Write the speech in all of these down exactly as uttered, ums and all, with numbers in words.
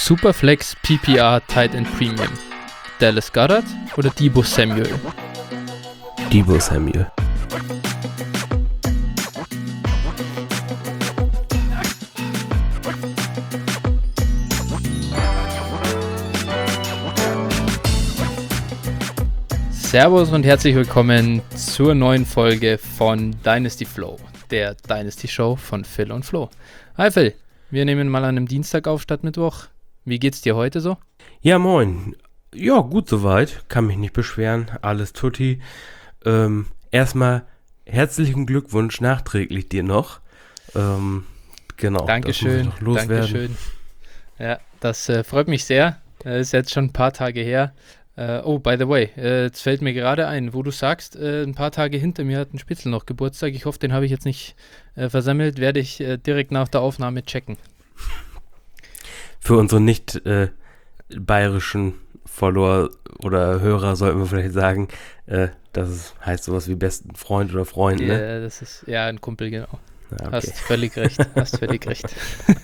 Superflex P P R Tight End Premium. Dallas Goedert oder Deebo Samuel? Deebo Samuel. Servus und herzlich willkommen zur neuen Folge von Dynasty Flow, der Dynasty Show von Phil und Flo. Hi Phil, wir nehmen mal an einem Dienstag auf statt Mittwoch. Wie geht's dir heute so? Ja, moin. Ja, gut soweit. Kann mich nicht beschweren. Alles tutti. Ähm, erstmal herzlichen Glückwunsch nachträglich dir noch. Ähm, genau. Dankeschön. Das muss ich noch loswerden. Dankeschön. Ja, das äh, freut mich sehr. Das ist jetzt schon ein paar Tage her. Uh, oh, by the way, uh, jetzt fällt mir gerade ein, wo du sagst, uh, ein paar Tage hinter mir hat ein Spitzel noch Geburtstag. Ich hoffe, den habe ich jetzt nicht uh, versammelt. Werde ich uh, direkt nach der Aufnahme checken. Für unsere nicht äh, bayerischen Follower oder Hörer sollten wir vielleicht sagen, äh, das ist, heißt sowas wie besten Freund oder Freund, ja, ne? Das ist ja ein Kumpel, genau. Ja, okay. Hast völlig recht, hast völlig recht.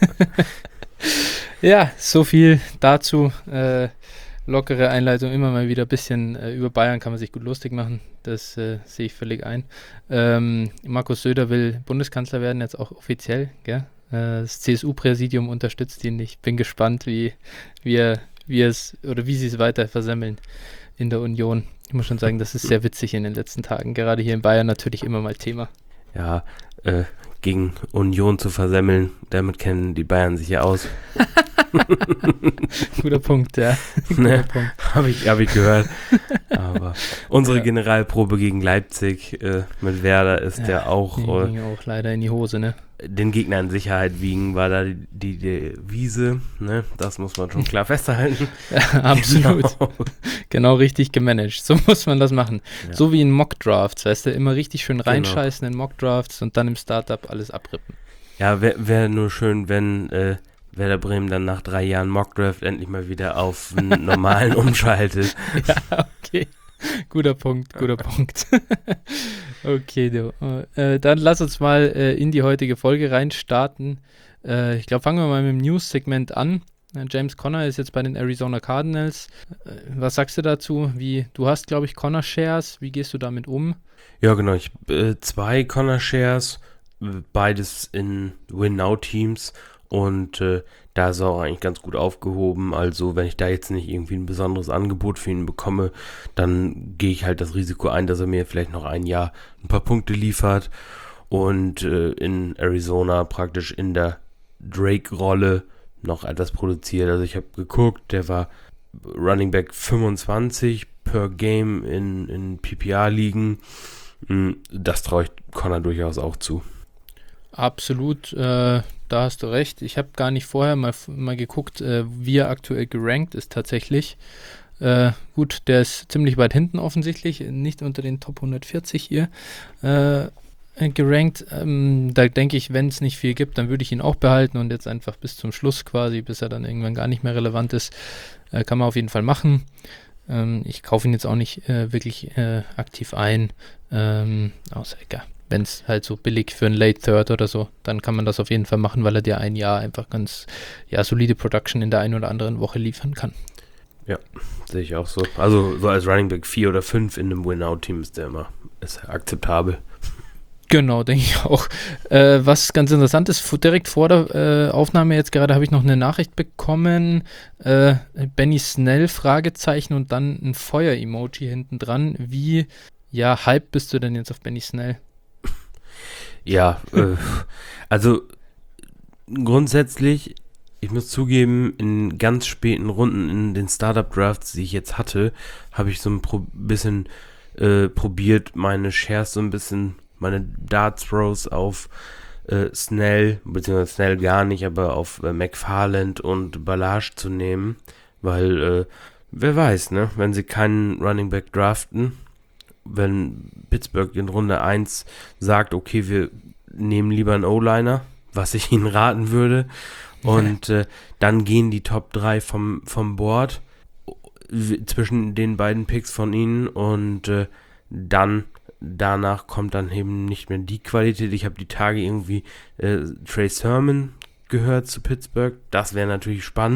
Ja, so viel dazu. Uh, Lockere Einleitung, immer mal wieder ein bisschen äh, über Bayern kann man sich gut lustig machen, das äh, sehe ich völlig ein. Ähm, Markus Söder will Bundeskanzler werden, jetzt auch offiziell, gell? Äh, das C S U-Präsidium unterstützt ihn. Ich bin gespannt, wie, wie, er, wie es oder wie sie es weiter versemmeln in der Union. Ich muss schon sagen, das ist sehr witzig in den letzten Tagen, gerade hier in Bayern natürlich immer mal Thema. Ja, äh, gegen Union zu versemmeln, damit kennen die Bayern sich ja aus. Guter Punkt, ja. Ne, habe ich, hab ich gehört. Aber unsere ja. Generalprobe gegen Leipzig äh, mit Werder ist ja, ja auch... Die ging äh, auch leider in die Hose, ne? Den Gegner in Sicherheit wiegen war da die, die, die Wiese, ne? Das muss man schon klar festhalten. Ja, absolut. Genau. Genau richtig gemanagt. So muss man das machen. Ja. So wie in Mock-Drafts, weißt du, immer richtig schön reinscheißen genau. in Mock-Drafts und dann im Startup alles abrippen. Ja, wäre wär nur schön, wenn... Äh, Werder Bremen dann nach drei Jahren Mockdraft endlich mal wieder auf einen normalen umschaltet. Ja, okay. Guter Punkt, guter Punkt. Okay, du. Äh, dann lass uns mal äh, in die heutige Folge reinstarten. Äh, ich glaube, fangen wir mal mit dem News-Segment an. Äh, James Conner ist jetzt bei den Arizona Cardinals. Äh, was sagst du dazu? Wie, du hast, glaube ich, Conner-Shares. Wie gehst du damit um? Ja, genau. Ich äh, zwei Conner-Shares, beides in Win-Now-Teams. Und äh, da ist er auch eigentlich ganz gut aufgehoben. Also wenn ich da jetzt nicht irgendwie ein besonderes Angebot für ihn bekomme, dann gehe ich halt das Risiko ein, dass er mir vielleicht noch ein Jahr ein paar Punkte liefert. Und äh, in Arizona praktisch in der Drake-Rolle noch etwas produziert. Also ich habe geguckt, der war Running Back fünfundzwanzig per Game in, in P P R-Ligen. Das traue ich Conner durchaus auch zu. Absolut, äh, da hast du recht. Ich habe gar nicht vorher mal, mal geguckt, äh, wie er aktuell gerankt ist tatsächlich. Äh, gut, der ist ziemlich weit hinten offensichtlich, nicht unter den Top hundertvierzig hier äh, gerankt. Ähm, da denke ich, wenn es nicht viel gibt, dann würde ich ihn auch behalten und jetzt einfach bis zum Schluss quasi, bis er dann irgendwann gar nicht mehr relevant ist, äh, kann man auf jeden Fall machen. Ähm, ich kaufe ihn jetzt auch nicht äh, wirklich äh, aktiv ein, ähm, außer egal. Wenn es halt so billig für ein Late Third oder so, dann kann man das auf jeden Fall machen, weil er dir ein Jahr einfach ganz ja, solide Production in der einen oder anderen Woche liefern kann. Ja, sehe ich auch so. Also so als Running Back vier oder fünf in einem Win-Out-Team ist der immer ist akzeptabel. Genau, denke ich auch. Äh, was ganz interessant ist, direkt vor der äh, Aufnahme jetzt gerade habe ich noch eine Nachricht bekommen. Äh, Benny Snell, Fragezeichen und dann ein Feuer-Emoji hinten dran. Wie, ja, hype bist du denn jetzt auf Benny Snell? Ja, äh, also grundsätzlich, ich muss zugeben, in ganz späten Runden in den Startup-Drafts, die ich jetzt hatte, habe ich so ein pro- bisschen äh, probiert, meine Shares so ein bisschen, meine Dart-Throws auf äh, Snell, beziehungsweise Snell gar nicht, aber auf äh, McFarland und Ballage zu nehmen, weil, äh, wer weiß, ne, wenn sie keinen Running Back draften, wenn Pittsburgh in Runde eins sagt, okay, wir nehmen lieber einen O-Liner, was ich ihnen raten würde, und äh, dann gehen die Top drei vom, vom Board w- zwischen den beiden Picks von ihnen und äh, dann danach kommt dann eben nicht mehr die Qualität. Ich habe die Tage irgendwie äh, Trey Sermon gehört zu Pittsburgh. Das wäre natürlich spannend.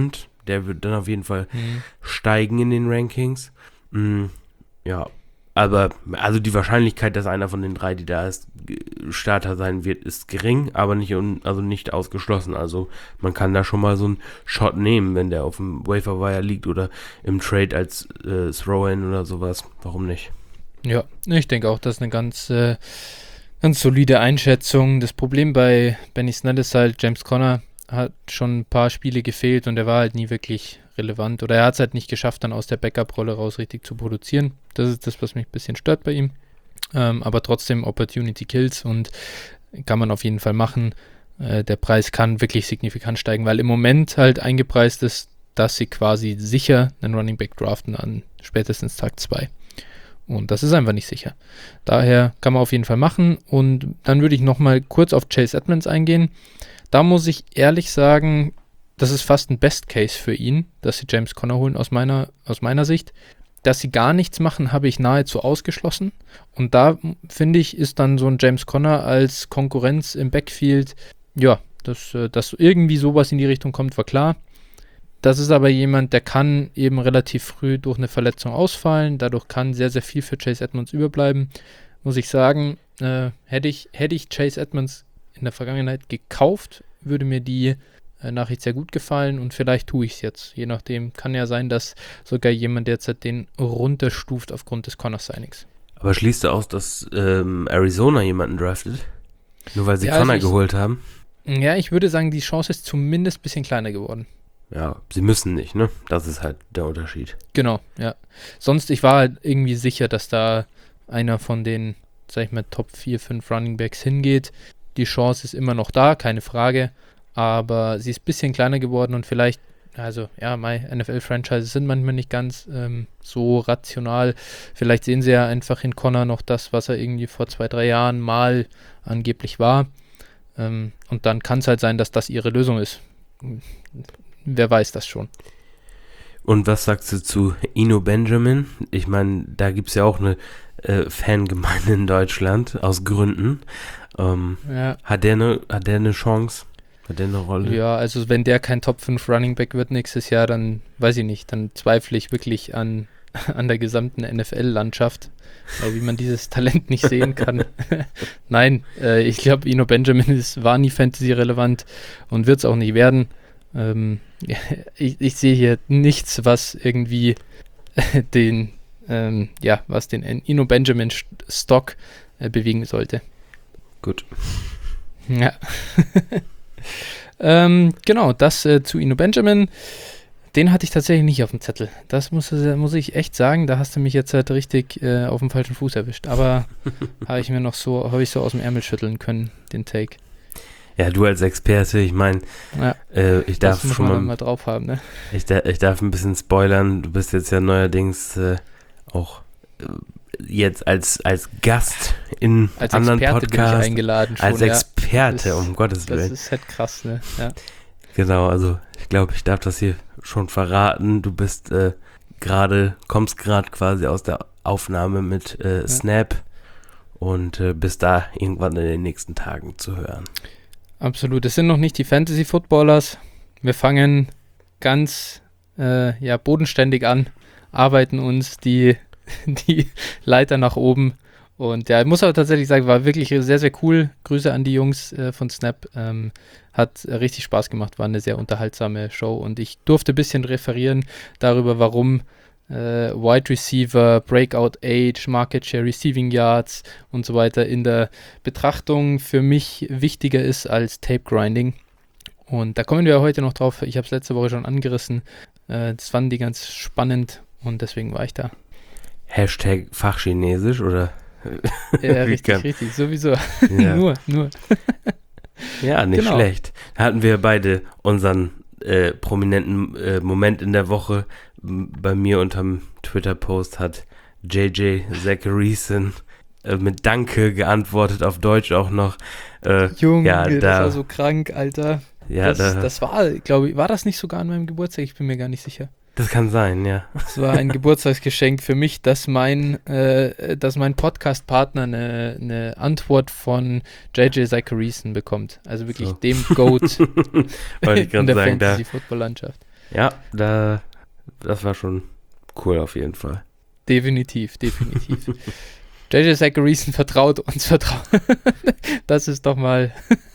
Der wird dann auf jeden Fall Mhm. steigen in den Rankings. Mm, ja, aber also die Wahrscheinlichkeit, dass einer von den drei, die da ist, Starter sein wird, ist gering, aber nicht un, also nicht ausgeschlossen. Also man kann da schon mal so einen Shot nehmen, wenn der auf dem Waferwire liegt oder im Trade als äh, Throw-In oder sowas. Warum nicht? Ja, ich denke auch, das ist eine ganz, äh, ganz solide Einschätzung. Das Problem bei Benny Snell ist halt, James Conner hat schon ein paar Spiele gefehlt und er war halt nie wirklich relevant. Oder er hat es halt nicht geschafft, dann aus der Backup-Rolle raus richtig zu produzieren. Das ist das, was mich ein bisschen stört bei ihm. Ähm, aber trotzdem Opportunity Kills und kann man auf jeden Fall machen. Äh, der Preis kann wirklich signifikant steigen, weil im Moment halt eingepreist ist, dass sie quasi sicher einen Running Back draften an spätestens Tag zwei. Und das ist einfach nicht sicher. Daher kann man auf jeden Fall machen. Und dann würde ich nochmal kurz auf Chase Edmonds eingehen. Da muss ich ehrlich sagen, das ist fast ein Best Case für ihn, dass sie James Conner holen aus meiner, aus meiner Sicht. Dass sie gar nichts machen, habe ich nahezu ausgeschlossen. Und da, finde ich, ist dann so ein James Conner als Konkurrenz im Backfield, ja, dass, dass irgendwie sowas in die Richtung kommt, war klar. Das ist aber jemand, der kann eben relativ früh durch eine Verletzung ausfallen. Dadurch kann sehr, sehr viel für Chase Edmonds überbleiben. Muss ich sagen, äh, hätte ich, hätte ich Chase Edmonds in der Vergangenheit gekauft, würde mir die äh, Nachricht sehr gut gefallen und vielleicht tue ich es jetzt. Je nachdem, kann ja sein, dass sogar jemand derzeit den runterstuft aufgrund des Connor-Signings. Aber schließt du aus, dass ähm, Arizona jemanden draftet? Nur weil sie Ja, Conner also ich- geholt haben? Ja, ich würde sagen, die Chance ist zumindest ein bisschen kleiner geworden. Ja, sie müssen nicht, ne? Das ist halt der Unterschied. Genau, ja. Sonst, ich war halt irgendwie sicher, dass da einer von den, sag ich mal, Top vier, fünf Running Backs hingeht. Die Chance ist immer noch da, keine Frage. Aber sie ist ein bisschen kleiner geworden und vielleicht, also ja, meine N F L-Franchises sind manchmal nicht ganz ähm, so rational. Vielleicht sehen sie ja einfach in Conner noch das, was er irgendwie vor zwei, drei Jahren mal angeblich war. Ähm, und dann kann es halt sein, dass das ihre Lösung ist. Wer weiß das schon. Und was sagst du zu Eno Benjamin? Ich meine, da gibt es ja auch eine äh, Fangemeinde in Deutschland, aus Gründen. Ähm, Ja. hat der eine hat der eine Chance? Hat der eine Rolle? Ja, also wenn der kein Top fünf Running Back wird nächstes Jahr, dann weiß ich nicht, dann zweifle ich wirklich an, an der gesamten N F L-Landschaft, äh, wie man dieses Talent nicht sehen kann. Nein, äh, ich glaube, Eno Benjamin ist, war nie Fantasy-relevant und wird es auch nicht werden. Ähm, ja, ich, ich sehe hier nichts, was irgendwie den, ähm, ja, was den Eno Benjamin-Stock äh, bewegen sollte. Gut. Ja. ähm, genau, das äh, zu Eno Benjamin. Den hatte ich tatsächlich nicht auf dem Zettel. Das muss, äh, muss ich echt sagen, da hast du mich jetzt halt richtig äh, auf dem falschen Fuß erwischt. Aber habe ich mir noch so, habe ich so aus dem Ärmel schütteln können, den Take. Ja, du als Experte, ich meine, Ja, äh, ich darf das muss schon man mal, dann mal drauf haben, ne? ich, da, ich darf ein bisschen spoilern. Du bist jetzt ja neuerdings äh, auch äh, jetzt als, als Gast in Als anderen Experte bin ich Podcasts. eingeladen schon, Als ja. Experte, Das- um Gottes Das Willen. ist halt krass, ne? Ja. Genau, also ich glaube, ich darf das hier schon verraten. Du bist äh, gerade, kommst gerade quasi aus der Aufnahme mit äh, Snap und äh, bist da irgendwann in den nächsten Tagen zu hören. Absolut. Es sind noch nicht die Fantasy-Footballers. Wir fangen ganz äh, ja, bodenständig an, arbeiten uns die, die Leiter nach oben. Und ja, ich muss aber tatsächlich sagen, war wirklich sehr, sehr cool. Grüße an die Jungs äh, von Snap. Ähm, hat äh, richtig Spaß gemacht, war eine sehr unterhaltsame Show. Und ich durfte ein bisschen referieren darüber, warum äh, Wide Receiver, Breakout Age, Market Share, Receiving Yards und so weiter in der Betrachtung für mich wichtiger ist als Tape Grinding. Und da kommen wir heute noch drauf. Ich habe es letzte Woche schon angerissen. Äh, das fanden die ganz spannend und deswegen war ich da. Hashtag Fachchinesisch oder? Ja, Wie richtig, kann- richtig, sowieso. Ja, nur, nur. ja nicht Genau. schlecht. Da hatten wir beide unseren äh, prominenten äh, Moment in der Woche. M- Bei mir unterm Twitter-Post hat J J Zachariason äh, mit Danke geantwortet, auf Deutsch auch noch. Äh, Junge, ja, das da, war so krank, Alter. ja, das, da, das war, glaube ich, war das nicht sogar an meinem Geburtstag? Ich bin mir gar nicht sicher. das kann sein, ja. Es war ein Geburtstagsgeschenk für mich, dass mein, äh, dass mein Podcast-Partner eine, eine Antwort von J J Zachariason bekommt. Also wirklich So. dem Goat Wollte ich in gerade der sagen, da, Fantasy-Football-Landschaft. Ja, da, das war schon cool auf jeden Fall. Definitiv, definitiv. J J Zachariason vertraut uns, vertraut. Das ist doch mal,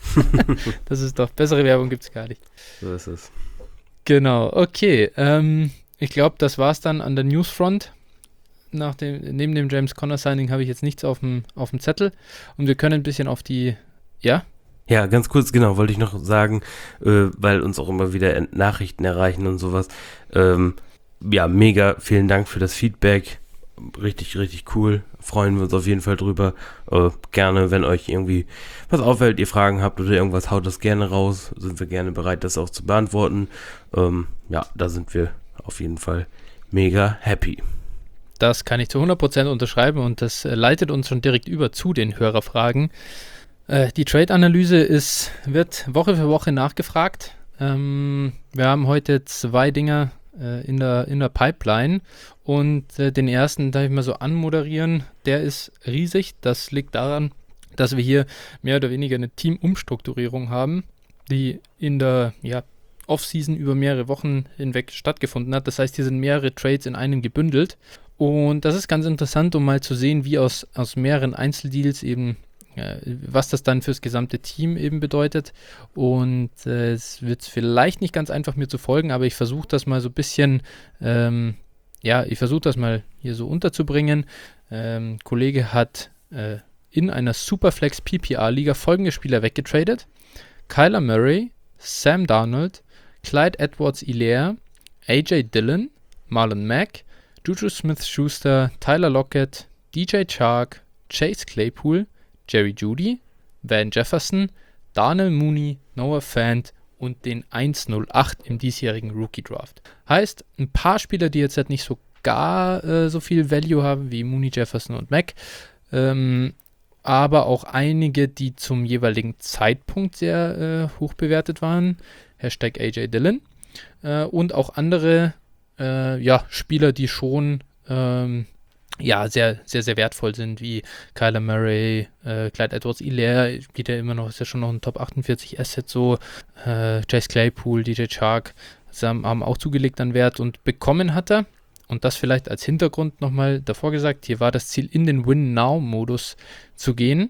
das ist doch, bessere Werbung gibt es gar nicht. So ist es. Genau, okay. Ähm, ich glaube, das war es dann an der Newsfront. Nach dem, neben dem James Conner Signing habe ich jetzt nichts auf dem auf dem Zettel. Und wir können ein bisschen auf die, ja? Ja, ganz kurz, genau, wollte ich noch sagen, äh, weil uns auch immer wieder Nachrichten erreichen und sowas. Ähm, ja, mega, vielen Dank für das Feedback. Richtig, richtig cool. Freuen wir uns auf jeden Fall drüber. Äh, gerne, wenn euch irgendwie was auffällt, ihr Fragen habt oder irgendwas, haut das gerne raus. Sind wir gerne bereit, das auch zu beantworten. Ähm, ja, da sind wir auf jeden Fall mega happy. Das kann ich zu hundert Prozent unterschreiben und das äh, leitet uns schon direkt über zu den Hörerfragen. Äh, die Trade-Analyse ist, wird Woche für Woche nachgefragt. Ähm, wir haben heute zwei Dinger äh, in der, in der Pipeline und äh, den ersten darf ich mal so anmoderieren. Der ist riesig. Das liegt daran, dass wir hier mehr oder weniger eine Teamumstrukturierung haben, die in der ja, Offseason über mehrere Wochen hinweg stattgefunden hat. Das heißt, hier sind mehrere Trades in einen gebündelt. Und das ist ganz interessant, um mal zu sehen, wie aus, aus mehreren Einzeldeals eben, äh, was das dann fürs gesamte Team eben bedeutet. Und äh, es wird vielleicht nicht ganz einfach mir zu folgen, aber ich versuche das mal so ein bisschen, ähm, ja, ich versuche das mal hier so unterzubringen. Ähm, Kollege hat äh, in einer Superflex P P R-Liga folgende Spieler weggetradet. Kyler Murray, Sam Darnold, Clyde Edwards-Helaire, A J Dillon, Marlon Mack, Juju Smith-Schuster, Tyler Lockett, D J Chark, Chase Claypool, Jerry Jeudy, Van Jefferson, Darnell Mooney, Noah Fant und den eins null acht im diesjährigen Rookie-Draft. Heißt, ein paar Spieler, die jetzt halt nicht so gar äh, so viel Value haben wie Mooney, Jefferson und Mack, ähm, aber auch einige, die zum jeweiligen Zeitpunkt sehr äh, hoch bewertet waren. Hashtag A J Dillon. Äh, und auch andere Äh, ja, Spieler, die schon ähm, ja, sehr, sehr, sehr wertvoll sind, wie Kyler Murray, äh, Clyde Edwards-Helaire, geht ja immer noch, ist ja schon noch ein Top achtundvierzig Asset, so, äh, Chase Claypool, D J Chark, haben, haben auch zugelegt an Wert und bekommen hat er, und das vielleicht als Hintergrund nochmal davor gesagt, hier war das Ziel, in den Win-Now-Modus zu gehen.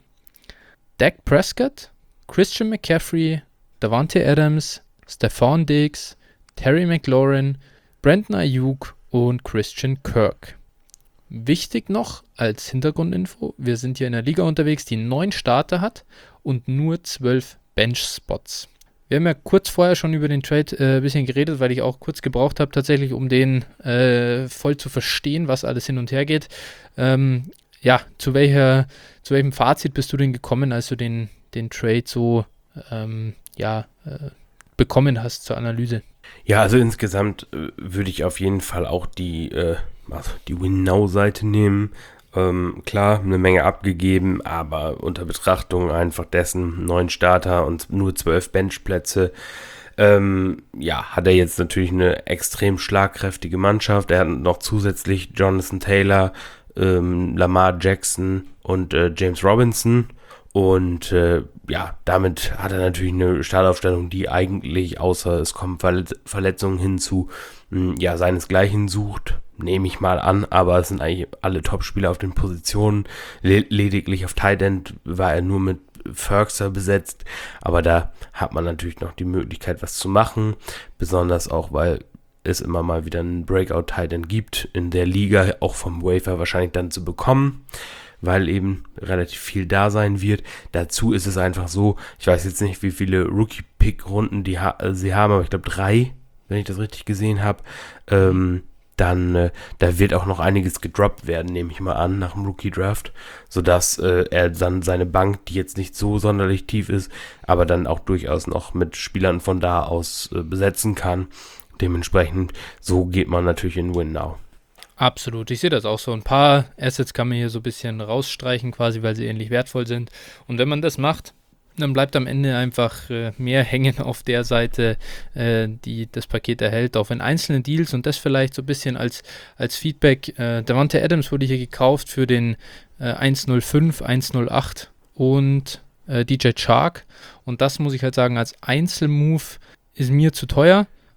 Dak Prescott, Christian McCaffrey, Davante Adams, Stephon Diggs, Terry McLaurin, Brandon Ayuk und Christian Kirk. Wichtig noch als Hintergrundinfo, wir sind hier in einer Liga unterwegs, die neun Starter hat und nur zwölf Bench-Spots. Wir haben ja kurz vorher schon über den Trade äh, ein bisschen geredet, weil ich auch kurz gebraucht habe, tatsächlich, um den äh, voll zu verstehen, was alles hin und her geht. Ähm, ja, zu welcher, zu welchem Fazit bist du denn gekommen, als du den, den Trade so ähm, ja, äh, bekommen hast zur Analyse? Ja, also insgesamt äh, würde ich auf jeden Fall auch die, äh, also die Win-Now-Seite nehmen. Ähm, klar, eine Menge abgegeben, aber unter Betrachtung einfach dessen neun Starter und nur zwölf Benchplätze. Ähm, ja, hat er jetzt natürlich eine extrem schlagkräftige Mannschaft. Er hat noch zusätzlich Jonathan Taylor, ähm, Lamar Jackson und äh, James Robinson. Und äh, ja, damit hat er natürlich eine Startaufstellung, die eigentlich, außer es kommen Verletz- Verletzungen hinzu, mh, ja, seinesgleichen sucht, nehme ich mal an. Aber es sind eigentlich alle Topspieler auf den Positionen. Le- lediglich auf Tight End war er nur mit Ferguson besetzt. Aber da hat man natürlich noch die Möglichkeit, was zu machen. Besonders auch, weil es immer mal wieder einen Breakout-Tight End gibt, in der Liga auch vom Waiver wahrscheinlich dann zu bekommen, weil eben relativ viel da sein wird. Dazu ist es einfach so, ich weiß jetzt nicht, wie viele Rookie-Pick-Runden die ha- sie haben, aber ich glaube drei, wenn ich das richtig gesehen habe. Ähm, dann, äh, da wird auch noch einiges gedroppt werden, nehme ich mal an, nach dem Rookie-Draft, sodass äh, er dann seine Bank, die jetzt nicht so sonderlich tief ist, aber dann auch durchaus noch mit Spielern von da aus äh, besetzen kann. Dementsprechend, so geht man natürlich in Win Now. Absolut, ich sehe das auch so. Ein paar Assets kann man hier so ein bisschen rausstreichen, quasi, weil sie ähnlich wertvoll sind. Und wenn man das macht, dann bleibt am Ende einfach äh, mehr hängen auf der Seite, äh, die das Paket erhält, auch in einzelnen Deals. Und das vielleicht so ein bisschen als, als Feedback. Äh, Davante Adams wurde hier gekauft für den äh, eins null fünf, eins null acht und äh, D J Chark. Und das muss ich halt sagen, als Einzelmove ist mir zu teuer.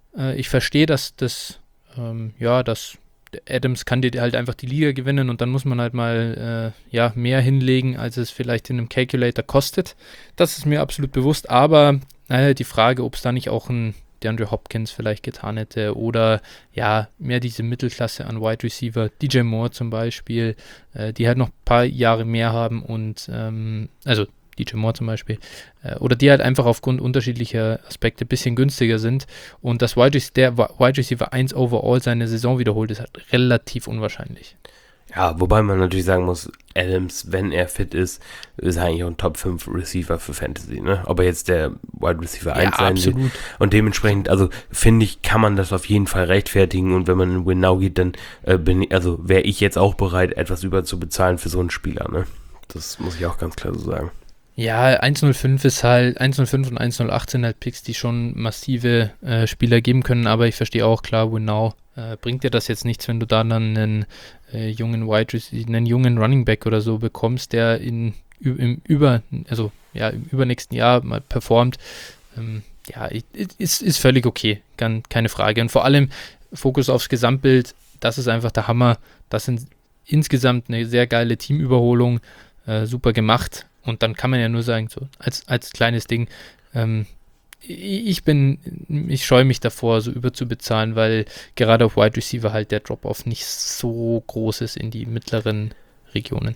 Äh, ich verstehe, dass das, ähm, ja, dass Adams kann dir halt einfach die Liga gewinnen und dann muss man halt mal äh, ja, mehr hinlegen, als es vielleicht in einem Calculator kostet. Das ist mir absolut bewusst, aber äh, die Frage, ob es da nicht auch ein DeAndre Hopkins vielleicht getan hätte oder ja, mehr diese Mittelklasse an Wide Receiver, D J Moore zum Beispiel, äh, die halt noch ein paar Jahre mehr haben und ähm, also D J Moore zum Beispiel, äh, oder die halt einfach aufgrund unterschiedlicher Aspekte ein bisschen günstiger sind und dass Wide Rec- der Wide Receiver eins overall seine Saison wiederholt, ist halt relativ unwahrscheinlich. Ja, wobei man natürlich sagen muss, Adams, wenn er fit ist, ist eigentlich auch ein Top fünf Receiver für Fantasy, ne? Ob er jetzt der Wide Receiver eins Ja, sein wird. absolut. Und dementsprechend, also finde ich, kann man das auf jeden Fall rechtfertigen und wenn man in Win Now geht, dann äh, bin ich, also wäre ich jetzt auch bereit, etwas über zu bezahlen für so einen Spieler, ne? Das muss ich auch ganz klar so sagen. Ja, eins null fünf ist halt, eins null fünf und eins null acht sind halt Picks, die schon massive äh, Spieler geben können, aber ich verstehe auch, klar, Win Now äh, bringt dir das jetzt nichts, wenn du da dann einen äh, jungen Wide Receiver, einen jungen Running Back oder so bekommst, der in, im über, also ja, im übernächsten Jahr mal performt. Ähm, ja, ist, ist völlig okay, kann, keine Frage. Und vor allem Fokus aufs Gesamtbild, das ist einfach der Hammer. Das sind insgesamt eine sehr geile Teamüberholung, äh, super gemacht. Und dann kann man ja nur sagen, so als, als kleines Ding, ähm, ich bin, ich scheue mich davor, so überzubezahlen, weil gerade auf Wide Receiver halt der Drop-Off nicht so groß ist in die mittleren Regionen.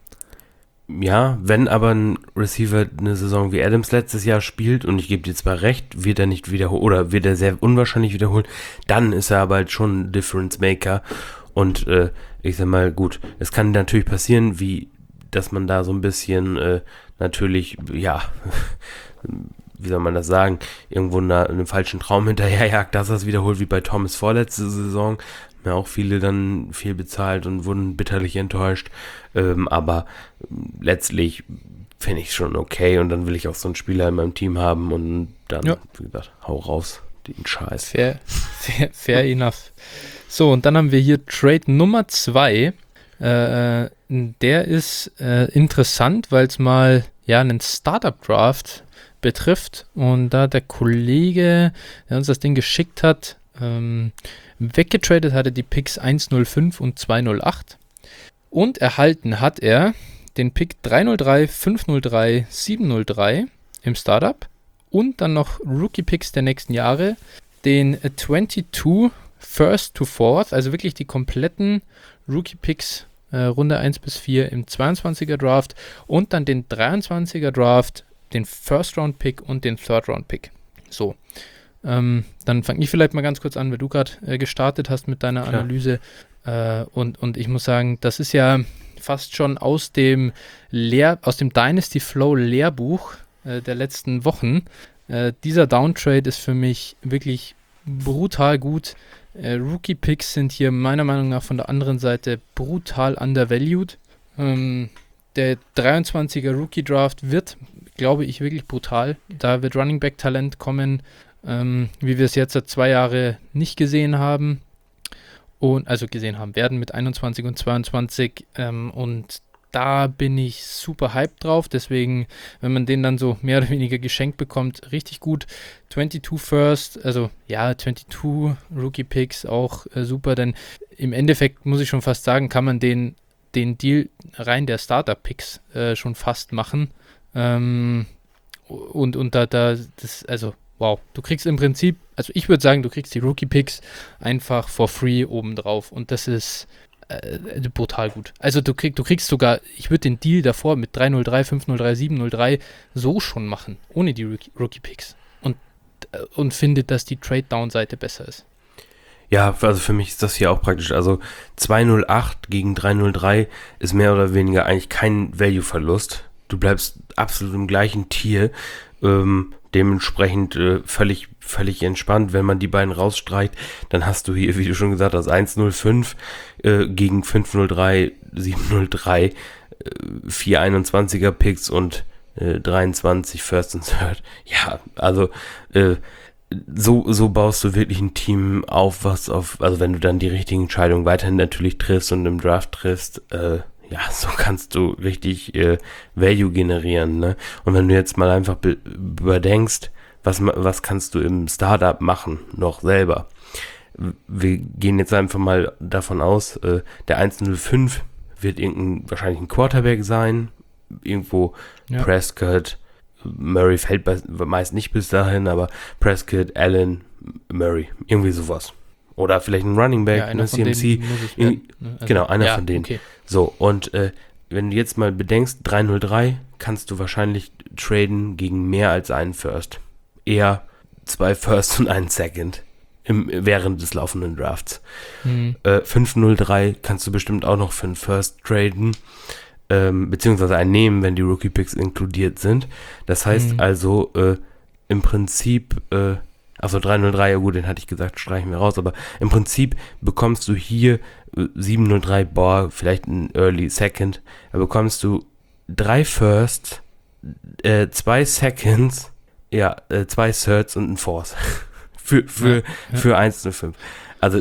Ja, wenn aber ein Receiver eine Saison wie Adams letztes Jahr spielt, und ich gebe dir zwar recht, wird er nicht wiederholen, oder wird er sehr unwahrscheinlich wiederholen, dann ist er aber halt schon ein Difference Maker. Und äh, ich sag mal, gut, es kann natürlich passieren, wie dass man da so ein bisschen äh, natürlich, ja, wie soll man das sagen, irgendwo na, einem falschen Traum hinterherjagt, dass er es wiederholt, wie bei Thomas vorletzte Saison. Haben ja auch viele dann viel bezahlt und wurden bitterlich enttäuscht. Ähm, aber letztlich finde ich es schon okay und dann will ich auch so einen Spieler in meinem Team haben und dann, ja, wie gesagt, hau raus, den Scheiß. Fair, fair, fair enough. So, und dann haben wir hier Trade Nummer zwei. Äh, der ist äh, interessant, weil es mal ja einen Startup-Draft betrifft und da der Kollege, der uns das Ding geschickt hat, ähm, weggetradet hatte die Picks eins null fünf und zwei null acht und erhalten hat er den Pick drei null drei, fünf null drei, sieben null drei im Startup und dann noch Rookie-Picks der nächsten Jahre, den zweiundzwanzig First to Fourth, also wirklich die kompletten Rookie-Picks äh, Runde eins bis vier im zweiundzwanziger Draft und dann den dreiundzwanziger Draft, den First-Round-Pick und den Third-Round-Pick. So, ähm, dann fange ich vielleicht mal ganz kurz an, weil du gerade äh, gestartet hast mit deiner Klar. Analyse. Äh, und, und ich muss sagen, das ist ja fast schon aus dem, Lehr- aus dem Dynasty Flow Lehrbuch äh, der letzten Wochen. Äh, dieser Downtrade ist für mich wirklich brutal gut. Äh, Rookie-Picks sind hier meiner Meinung nach von der anderen Seite brutal undervalued. Ähm, der dreiundzwanziger Rookie-Draft wird, glaube ich, wirklich brutal. Da wird Running-Back-Talent kommen, ähm, wie wir es jetzt seit zwei Jahren nicht gesehen haben. Und, also gesehen haben werden mit einundzwanzig und zweiundzwanzig. Ähm, und da bin ich super hyped drauf. Deswegen, wenn man den dann so mehr oder weniger geschenkt bekommt, richtig gut. zweiundzwanzig First, also ja, zweiundzwanzig Rookie Picks auch äh, super, denn im Endeffekt muss ich schon fast sagen, kann man den, den Deal rein der Starter Picks äh, schon fast machen. Ähm, und, und da, da, das, also wow, du kriegst im Prinzip, also ich würde sagen, du kriegst die Rookie Picks einfach for free obendrauf und das ist Äh, brutal gut. Also du, krieg, du kriegst sogar, ich würde den Deal davor mit drei null drei, fünf null drei, sieben null drei so schon machen, ohne die Rookie, Rookie Picks. Und, äh, und finde, dass die Trade-Down-Seite besser ist. Ja, also für mich ist das hier auch praktisch. Also zwei null acht gegen drei null drei ist mehr oder weniger eigentlich kein Value-Verlust. Du bleibst absolut im gleichen Tier. Ähm, dementsprechend äh, völlig, völlig entspannt. Wenn man die beiden rausstreicht, dann hast du hier, wie du schon gesagt hast, eins null fünf äh, gegen fünf null drei, sieben null drei, äh, vier einundzwanziger Picks und äh, dreiundzwanzig First und Third. Ja, also äh, so, so baust du wirklich ein Team auf, was auf, also wenn du dann die richtigen Entscheidungen weiterhin natürlich triffst und im Draft triffst, äh, ja, so kannst du richtig äh, Value generieren, ne? Und wenn du jetzt mal einfach be- überdenkst, Was, was kannst du im Startup machen, noch selber? Wir gehen jetzt einfach mal davon aus, äh, der eins null fünf wird irgendein, wahrscheinlich ein Quarterback sein, irgendwo ja. Prescott, Murray fällt bei, meist nicht bis dahin, aber Prescott, Allen, Murray, irgendwie sowas. Oder vielleicht ein Running Back, ja, eine C M C. Ne? Also, genau, einer ja, von denen. Okay. So, und äh, wenn du jetzt mal bedenkst, drei null drei kannst du wahrscheinlich traden gegen mehr als einen First. Eher zwei First und einen Second im, während des laufenden Drafts. Mhm. Äh, fünf null drei kannst du bestimmt auch noch für einen First traden, ähm, beziehungsweise einen nehmen, wenn die Rookie-Picks inkludiert sind. Das heißt mhm. also äh, im Prinzip, äh, achso, drei null drei, ja gut, den hatte ich gesagt, streichen wir raus, aber im Prinzip bekommst du hier äh, sieben null drei, boah, vielleicht ein Early Second, da bekommst du drei Firsts, äh, zwei Seconds, ja, äh, zwei Thirds und ein Fourth. für für, ja, ja. für eins null fünf. Also,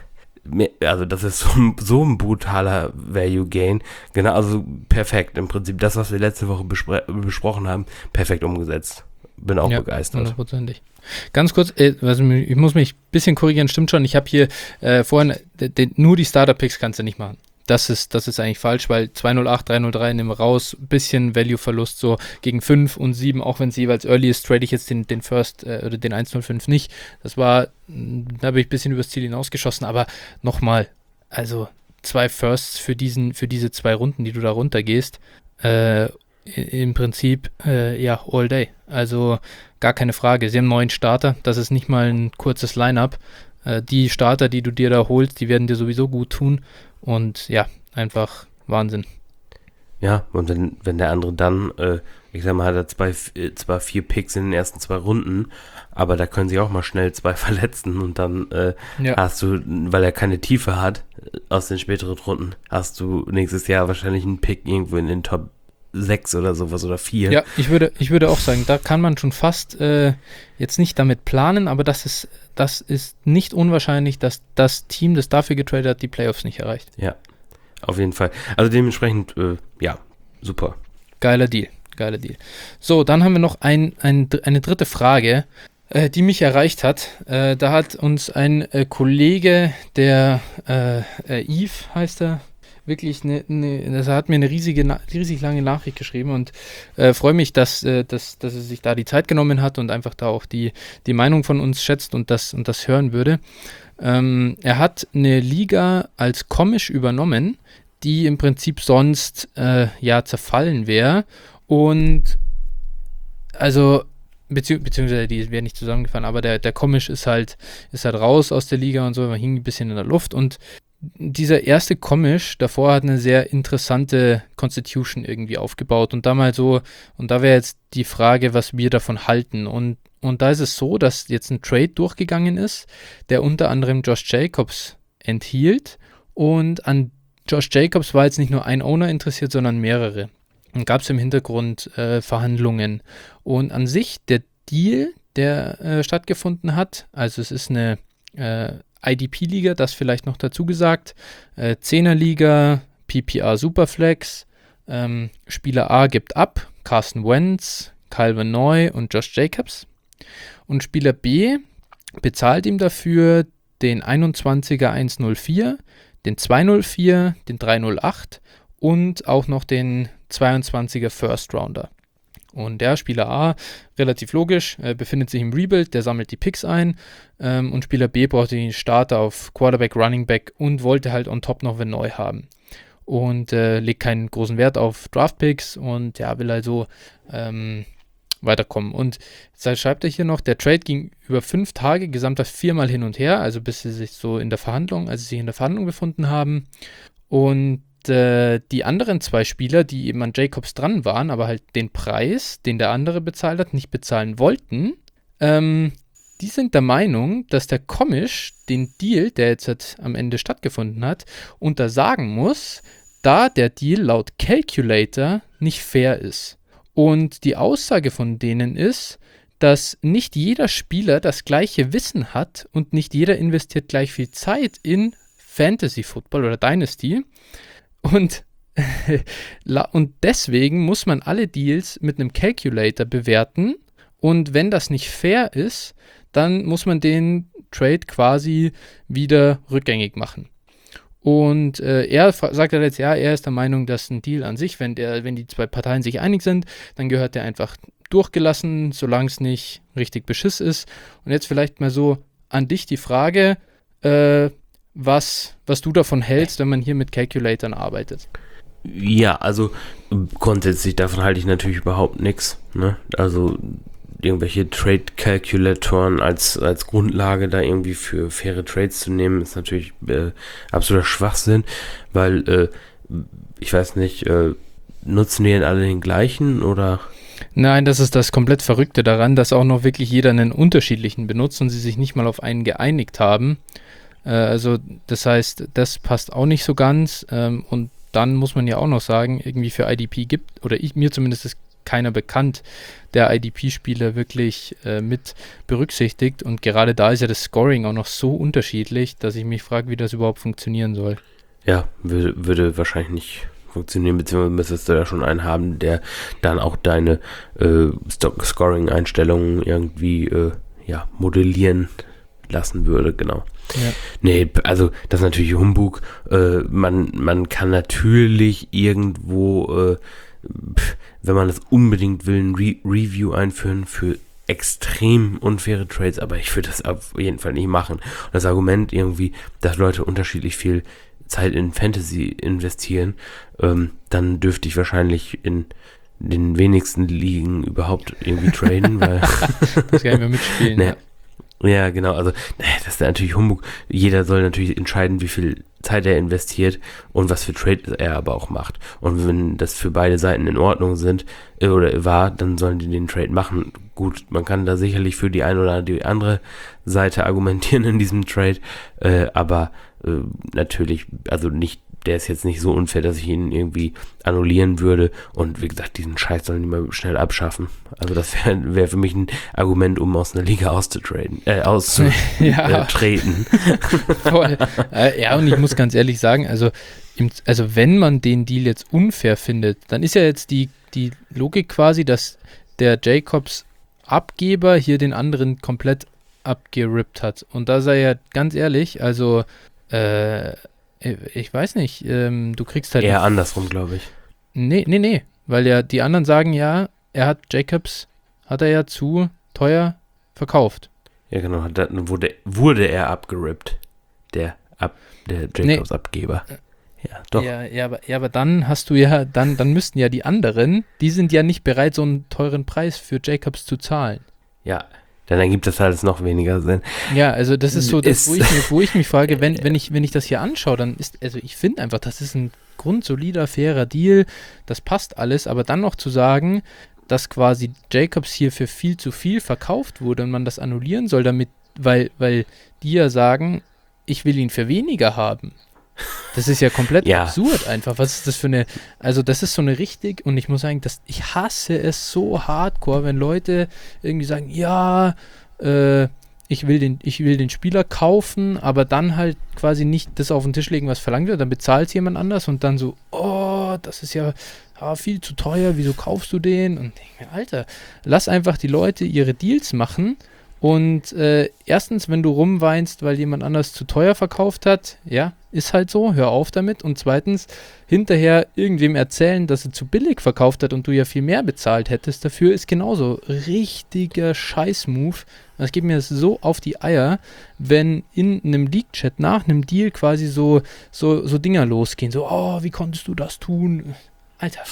also das ist so ein, so ein brutaler Value Gain. Genau, also perfekt. Im Prinzip das, was wir letzte Woche bespre- besprochen haben, perfekt umgesetzt. Bin auch ja, begeistert. hundertprozentig. Ganz kurz, äh, also ich muss mich ein bisschen korrigieren, stimmt schon. Ich habe hier äh, vorhin, de, de, nur die Starter-Picks kannst du nicht machen. Das ist, das ist eigentlich falsch, weil zwei null acht, drei null drei nehmen wir raus, bisschen Value-Verlust so gegen fünf und sieben, auch wenn es jeweils early ist, trade ich jetzt den, den First äh, oder den eins null fünf nicht. Das war, da habe ich ein bisschen übers Ziel hinausgeschossen, aber nochmal, also zwei Firsts für diesen, für diese zwei Runden, die du da runtergehst, äh, im Prinzip, äh, ja, all day. Also gar keine Frage. Sie haben neun Starter, das ist nicht mal ein kurzes Line-Up. Äh, die Starter, die du dir da holst, die werden dir sowieso gut tun. Und ja, einfach Wahnsinn. Ja, und wenn, wenn der andere dann, äh, ich sag mal, hat er zwei, äh, zwar vier Picks in den ersten zwei Runden, aber da können sich auch mal schnell zwei verletzen und dann äh, ja. hast du, weil er keine Tiefe hat, aus den späteren Runden, hast du nächstes Jahr wahrscheinlich einen Pick irgendwo in den Top sechs oder sowas oder vier. Ja, ich würde, ich würde auch sagen, da kann man schon fast äh, jetzt nicht damit planen, aber das ist, das ist nicht unwahrscheinlich, dass das Team, das dafür getradet hat, die Playoffs nicht erreicht. Ja, auf jeden Fall. Also dementsprechend, äh, ja, super. Geiler Deal, geiler Deal. So, dann haben wir noch ein, ein, eine dritte Frage, äh, die mich erreicht hat. Äh, da hat uns ein äh, Kollege, der äh, äh, Yves heißt er, wirklich eine, eine, das hat mir eine riesige, riesig lange Nachricht geschrieben und äh, freue mich, dass, äh, dass, dass er sich da die Zeit genommen hat und einfach da auch die, die Meinung von uns schätzt und das, und das hören würde. Ähm, er hat eine Liga als Komisch übernommen, die im Prinzip sonst äh, ja zerfallen wäre und also Bezieh- beziehungsweise die wäre nicht zusammengefallen, aber der, der Komisch ist halt, ist halt raus aus der Liga und so, man hing ein bisschen in der Luft und dieser erste Komisch davor hat eine sehr interessante Constitution irgendwie aufgebaut und da mal so, und da wäre jetzt die Frage, was wir davon halten und, und da ist es so, dass jetzt ein Trade durchgegangen ist, der unter anderem Josh Jacobs enthielt und an Josh Jacobs war jetzt nicht nur ein Owner interessiert, sondern mehrere. Und gab es im Hintergrund äh, Verhandlungen und an sich der Deal, der äh, stattgefunden hat, also es ist eine äh, I D P-Liga, das vielleicht noch dazu gesagt, äh, Zehner-Liga, P P R Superflex, ähm, Spieler A gibt ab, Carson Wentz, Kyle Van Noy und Josh Jacobs und Spieler B bezahlt ihm dafür den einundzwanziger eins null vier, den zwei null vier, den drei null acht und auch noch den zweiundzwanziger First Rounder. Und der Spieler A, relativ logisch, äh, befindet sich im Rebuild, der sammelt die Picks ein ähm, und Spieler B brauchte den Starter auf Quarterback, Running Back und wollte halt on top noch Van Noy haben. Und äh, legt keinen großen Wert auf Draft-Picks und ja, will also ähm, weiterkommen. Und jetzt schreibt er hier noch, der Trade ging über fünf Tage, gesamthaft viermal hin und her, also bis sie sich so in der Verhandlung, also sie sich in der Verhandlung befunden haben. Und die anderen zwei Spieler, die eben an Jacobs dran waren, aber halt den Preis, den der andere bezahlt hat, nicht bezahlen wollten, ähm, die sind der Meinung, dass der Komisch den Deal, der jetzt halt am Ende stattgefunden hat, untersagen muss, da der Deal laut Calculator nicht fair ist. Und die Aussage von denen ist, dass nicht jeder Spieler das gleiche Wissen hat und nicht jeder investiert gleich viel Zeit in Fantasy Football oder Dynasty. Und, und deswegen muss man alle Deals mit einem Calculator bewerten Und wenn das nicht fair ist, dann muss man den Trade quasi wieder rückgängig machen. Und äh, er fra- sagt halt jetzt, ja, er ist der Meinung, dass ein Deal an sich, wenn, der, wenn die zwei Parteien sich einig sind, dann gehört der einfach durchgelassen, solange es nicht richtig Beschiss ist. Und jetzt vielleicht mal so an dich die Frage, äh, was, was du davon hältst, wenn man hier mit Calculatoren arbeitet. Ja, also grundsätzlich davon halte ich natürlich überhaupt nichts. Ne? Also irgendwelche Trade-Calculatoren als, als Grundlage da irgendwie für faire Trades zu nehmen, ist natürlich äh, absoluter Schwachsinn, weil äh, ich weiß nicht, äh, nutzen die denn alle den gleichen oder? Nein, das ist das komplett Verrückte daran, dass auch noch wirklich jeder einen unterschiedlichen benutzt und sie sich nicht mal auf einen geeinigt haben. Äh, also das heißt, das passt auch nicht so ganz. Ähm, und dann muss man ja auch noch sagen, irgendwie für I D P gibt, oder ich, mir zumindest ist keiner bekannt, der I D P-Spieler wirklich äh, mit berücksichtigt. Und gerade da ist ja das Scoring auch noch so unterschiedlich, dass ich mich frage, wie das überhaupt funktionieren soll. Ja, würde, würde wahrscheinlich nicht funktionieren, beziehungsweise müsstest du da schon einen haben, der dann auch deine äh, Scoring-Einstellungen irgendwie äh, ja, modellieren lassen würde, genau. Ja. Nee, also das ist natürlich Humbug. Äh, man, man kann natürlich irgendwo, äh, wenn man das unbedingt will, ein Re- Review einführen für extrem unfaire Trades, aber ich würde das auf jeden Fall nicht machen. Und das Argument irgendwie, dass Leute unterschiedlich viel Zeit in Fantasy investieren, ähm, dann dürfte ich wahrscheinlich in den wenigsten Ligen überhaupt irgendwie traden, weil das kann ich mir mitspielen. nee. Ja. Ja, genau, also das ist natürlich Humbug. Jeder soll natürlich entscheiden, wie viel Zeit er investiert und was für Trade er aber auch macht. Und wenn das für beide Seiten in Ordnung sind äh, oder war, dann sollen die den Trade machen. Gut, man kann da sicherlich für die eine oder die andere Seite argumentieren in diesem Trade, äh, aber äh, natürlich, also nicht, der ist jetzt nicht so unfair, dass ich ihn irgendwie annullieren würde. Und wie gesagt, diesen Scheiß sollen die mal schnell abschaffen. Also das wäre wär für mich ein Argument, um aus einer Liga auszutraden, äh, auszutreten. Ja. Äh, Voll. Äh, ja, und ich muss ganz ehrlich sagen, also, im, also wenn man den Deal jetzt unfair findet, dann ist ja jetzt die, die Logik quasi, dass der Jacobs Abgeber hier den anderen komplett abgerippt hat. Und da sei ja ganz ehrlich, also äh, ich weiß nicht, ähm, du kriegst halt... Eher andersrum, glaube ich. Nee, nee, nee, weil ja die anderen sagen ja, er hat Jacobs, hat er ja zu teuer verkauft. Ja, genau, dann wurde, wurde er abgerippt, der, Ab, der Jacobs-Abgeber. Ja, doch. Ja, ja, aber, ja, aber dann hast du ja, dann, dann müssten ja die anderen, die sind ja nicht bereit, so einen teuren Preis für Jacobs zu zahlen. Ja, dann ergibt das alles noch weniger Sinn. Ja, also das ist so, das, Ist- wo, ich mich, wo ich mich frage, wenn, wenn, ich, wenn ich das hier anschaue, dann ist, also ich finde einfach, das ist ein grundsolider, fairer Deal, das passt alles, aber dann noch zu sagen, dass quasi Jacobs hier für viel zu viel verkauft wurde und man das annullieren soll, damit, weil, weil die ja sagen, ich will ihn für weniger haben. Das ist ja komplett Ja. absurd einfach. Was ist das für eine, also das ist so eine richtig, und ich muss sagen, das, ich hasse es so hardcore, wenn Leute irgendwie sagen, ja, äh, ich will den, ich will den Spieler kaufen, aber dann halt quasi nicht das auf den Tisch legen, was verlangt wird, dann bezahlt es jemand anders und dann so, oh, das ist ja, ja viel zu teuer, wieso kaufst du den? Und ich denke mir, Alter, lass einfach die Leute ihre Deals machen. Und äh, erstens, wenn du rumweinst, weil jemand anders zu teuer verkauft hat, ja, ist halt so, hör auf damit. Und zweitens, hinterher irgendwem erzählen, dass er zu billig verkauft hat und du ja viel mehr bezahlt hättest dafür, ist genauso richtiger Scheiß-Move. Das geht mir so auf die Eier, wenn in einem League-Chat nach einem Deal quasi so, so, so Dinger losgehen. So, oh, wie konntest du das tun? Alter.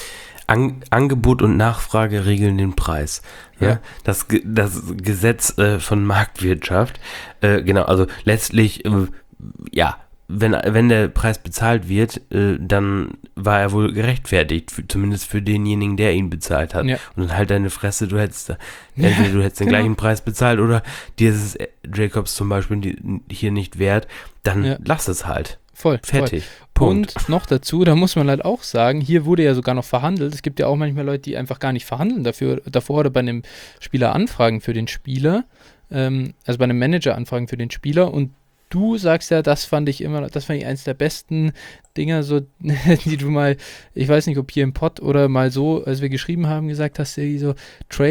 An, Angebot und Nachfrage regeln den Preis. Ja, Ja. Das, Ge- das Gesetz äh, von Marktwirtschaft. Äh, genau, also letztlich, äh, ja, wenn, wenn der Preis bezahlt wird, äh, dann war er wohl gerechtfertigt, für, zumindest für denjenigen, der ihn bezahlt hat. Ja. Und dann halt deine Fresse, du hättest, da- Ja, entweder du hättest den genau. gleichen Preis bezahlt oder dir ist es äh, Jacobs zum Beispiel die, hier nicht wert, dann Ja. lass es halt. Voll. Fertig. Voll. Punkt. Und noch dazu, da muss man halt auch sagen, hier wurde ja sogar noch verhandelt. Es gibt ja auch manchmal Leute, die einfach gar nicht verhandeln dafür, davor oder bei einem Spieler anfragen für den Spieler, ähm, also bei einem Manager anfragen für den Spieler. Und du sagst ja, das fand ich immer, das fand ich eins der besten Dinger, so, die du mal, ich weiß nicht, ob hier im Pod oder mal so, als wir geschrieben haben, gesagt hast, irgendwie so, Trades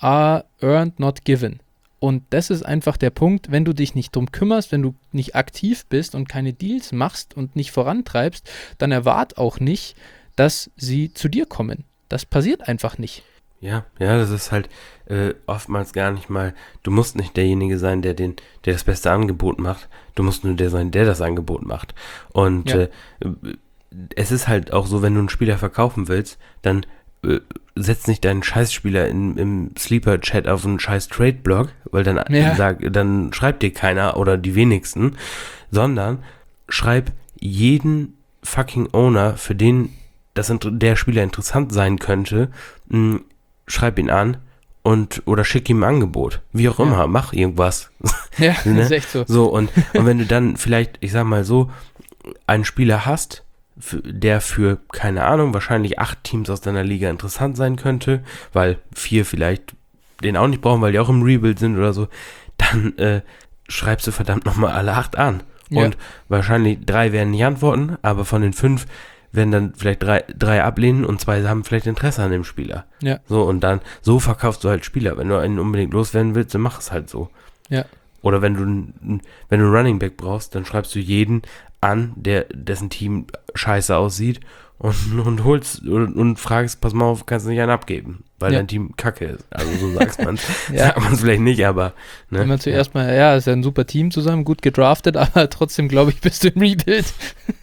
are earned, not given. Und das ist einfach der Punkt, wenn du dich nicht drum kümmerst, wenn du nicht aktiv bist und keine Deals machst und nicht vorantreibst, dann erwart auch nicht, dass sie zu dir kommen. Das passiert einfach nicht. Ja, ja, das ist halt äh, oftmals gar nicht mal, du musst nicht derjenige sein, der den, der das beste Angebot macht, du musst nur der sein, der das Angebot macht. Und Ja. äh, es ist halt auch so, wenn du einen Spieler verkaufen willst, dann äh, setz nicht deinen Scheißspieler in, im Sleeper-Chat auf einen scheiß Trade-Blog, weil dann, Ja. sag, dann schreibt dir keiner oder die wenigsten, sondern schreib jeden fucking Owner, für den das, inter- der Spieler interessant sein könnte, mh, schreib ihn an und oder schick ihm ein Angebot. Wie auch Ja. immer, mach irgendwas. Ja, Ne? ist echt so. So, und, und wenn du dann vielleicht, ich sag mal so, einen Spieler hast, für, der für, keine Ahnung, wahrscheinlich acht Teams aus deiner Liga interessant sein könnte, weil vier vielleicht den auch nicht brauchen, weil die auch im Rebuild sind oder so, dann äh, schreibst du verdammt nochmal alle acht an. Ja. Und wahrscheinlich drei werden nicht antworten, aber von den fünf werden dann vielleicht drei, drei ablehnen und zwei haben vielleicht Interesse an dem Spieler. Ja. So, und dann, so verkaufst du halt Spieler. Wenn du einen unbedingt loswerden willst, dann mach es halt so. Ja. Oder wenn du, n- wenn du einen Running Back brauchst, dann schreibst du jeden an, der, dessen Team scheiße aussieht und, und holst und, und fragst, pass mal auf, kannst du nicht einen abgeben, weil Ja. dein Team kacke ist. Also so sagst man Ja. Sagt man es vielleicht nicht, aber ne? Wenn man zuerst mal, ja, ist ja ein super Team zusammen, gut gedraftet, aber trotzdem, glaube ich, bist du im Rebuild.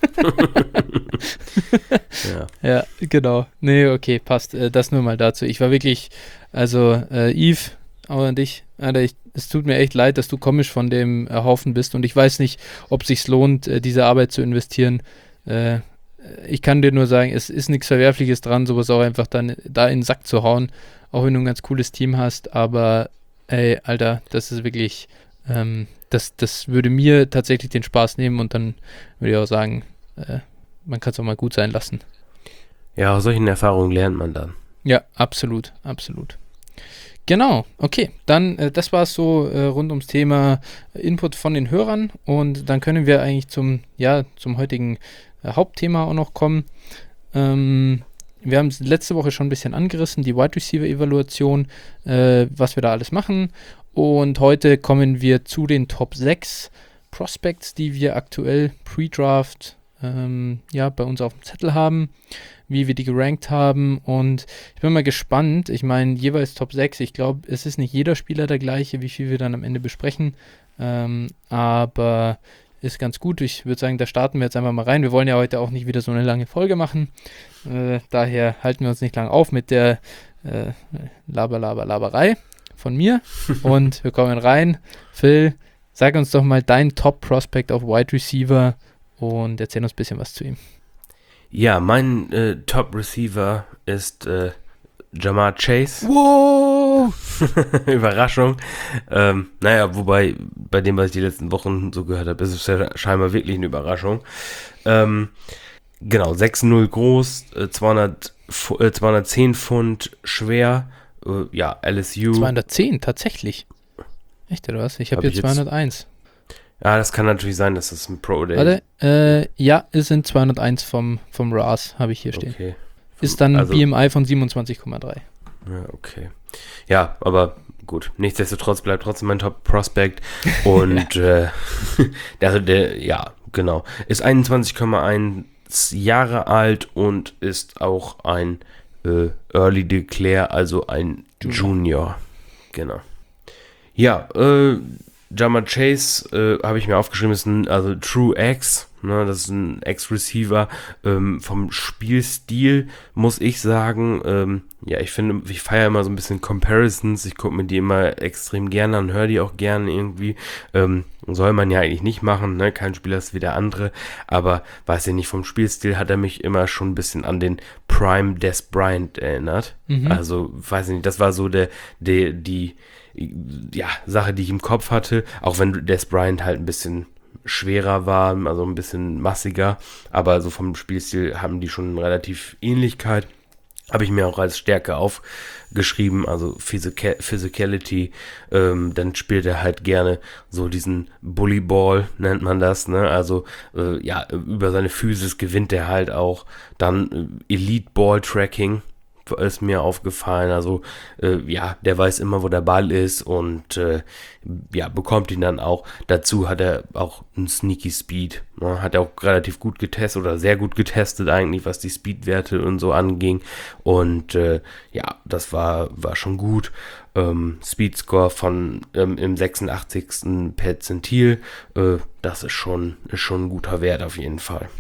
Ja. Ja, genau. Nee, okay, passt. Äh, das nur mal dazu. Ich war wirklich, also äh, Yves, auch an dich, Alter, ich, es tut mir echt leid, dass du komisch von dem äh, Haufen bist und ich weiß nicht, ob sich's lohnt, äh, diese Arbeit zu investieren. Äh, ich kann dir nur sagen, es ist nichts Verwerfliches dran, sowas auch einfach dann da in den Sack zu hauen, auch wenn du ein ganz cooles Team hast, aber ey, Alter, das ist wirklich, ähm, das, das würde mir tatsächlich den Spaß nehmen und dann würde ich auch sagen, äh, man kann es auch mal gut sein lassen. Ja, aus solchen Erfahrungen lernt man dann. Ja, absolut, absolut. Genau, okay, dann äh, das war es so äh, rund ums Thema Input von den Hörern und dann können wir eigentlich zum, ja, zum heutigen äh, Hauptthema auch noch kommen. Ähm, wir haben es letzte Woche schon ein bisschen angerissen, die Wide Receiver Evaluation, äh, was wir da alles machen und heute kommen wir zu den Top sechs Prospects, die wir aktuell Pre-Draft ähm, ja, bei uns auf dem Zettel haben, wie wir die gerankt haben und ich bin mal gespannt, ich meine jeweils Top sechs, ich glaube es ist nicht jeder Spieler der gleiche, wie viel wir dann am Ende besprechen, ähm, aber ist ganz gut, ich würde sagen, da starten wir jetzt einfach mal rein, wir wollen ja heute auch nicht wieder so eine lange Folge machen, äh, daher halten wir uns nicht lang auf mit der äh, Laber, Laber, Laberei von mir und wir kommen rein. Phil, sag uns doch mal dein Top-Prospect auf Wide Receiver und erzähl uns ein bisschen was zu ihm. Ja, mein äh, Top-Receiver ist äh, Ja'Marr Chase. Wow! Überraschung. Ähm, naja, wobei, bei dem, was ich die letzten Wochen so gehört habe, ist es ja scheinbar wirklich eine Überraschung. Ähm, genau, sechs null groß, äh, zweihundert, äh, zweihundertzehn Pfund schwer. Äh, ja, L S U. zweihundertzehn, tatsächlich. Echt, oder was? Ich habe Hab hier ich jetzt- zweihunderteins. Ja, das kann natürlich sein, dass das ein Pro Day Warte, äh, ja, es sind zweihunderteins vom, vom R A S, habe ich hier stehen. Okay. Ist dann Also- B M I von siebenundzwanzig Komma drei. Ja, okay. Ja, aber gut. Nichtsdestotrotz bleibt trotzdem mein Top-Prospect. Und äh, der, der, ja, genau. Ist einundzwanzig Komma eins Jahre alt und ist auch ein äh, Early Declare, also ein Junior. Junior. Genau. Ja, äh, Ja'Marr Chase äh, habe ich mir aufgeschrieben, ist ein also True X, ne, das ist ein X-Receiver. Ähm, vom Spielstil muss ich sagen, ähm, ja, ich finde, ich feiere immer so ein bisschen Comparisons, ich gucke mir die immer extrem gerne an, höre die auch gerne irgendwie. Ähm, soll man ja eigentlich nicht machen, ne? Kein Spieler ist wie der andere, aber weiß ich nicht, vom Spielstil hat er mich immer schon ein bisschen an den Prime Des Bryant erinnert. Mhm. Also, weiß ich nicht, das war so der, der, die ja, Sache, die ich im Kopf hatte, auch wenn Des Bryant halt ein bisschen schwerer war, also ein bisschen massiger, aber so vom Spielstil haben die schon relativ Ähnlichkeit. Habe ich mir auch als Stärke aufgeschrieben, also Physica- Physicality, ähm, dann spielt er halt gerne so diesen Bully Ball, nennt man das, ne, also äh, ja, über seine Physis gewinnt er halt auch, dann äh, Elite Ball Tracking, ist mir aufgefallen. Also, äh, ja, der weiß immer, wo der Ball ist und äh, ja, bekommt ihn dann auch. Dazu hat er auch einen Sneaky Speed. Ne? Hat er auch relativ gut getestet oder sehr gut getestet eigentlich, was die Speedwerte und so anging. Und äh, ja, das war, war schon gut. Ähm, Speedscore von ähm, im sechsundachtzigsten Perzentil. Äh, das ist schon, ist schon ein guter Wert auf jeden Fall.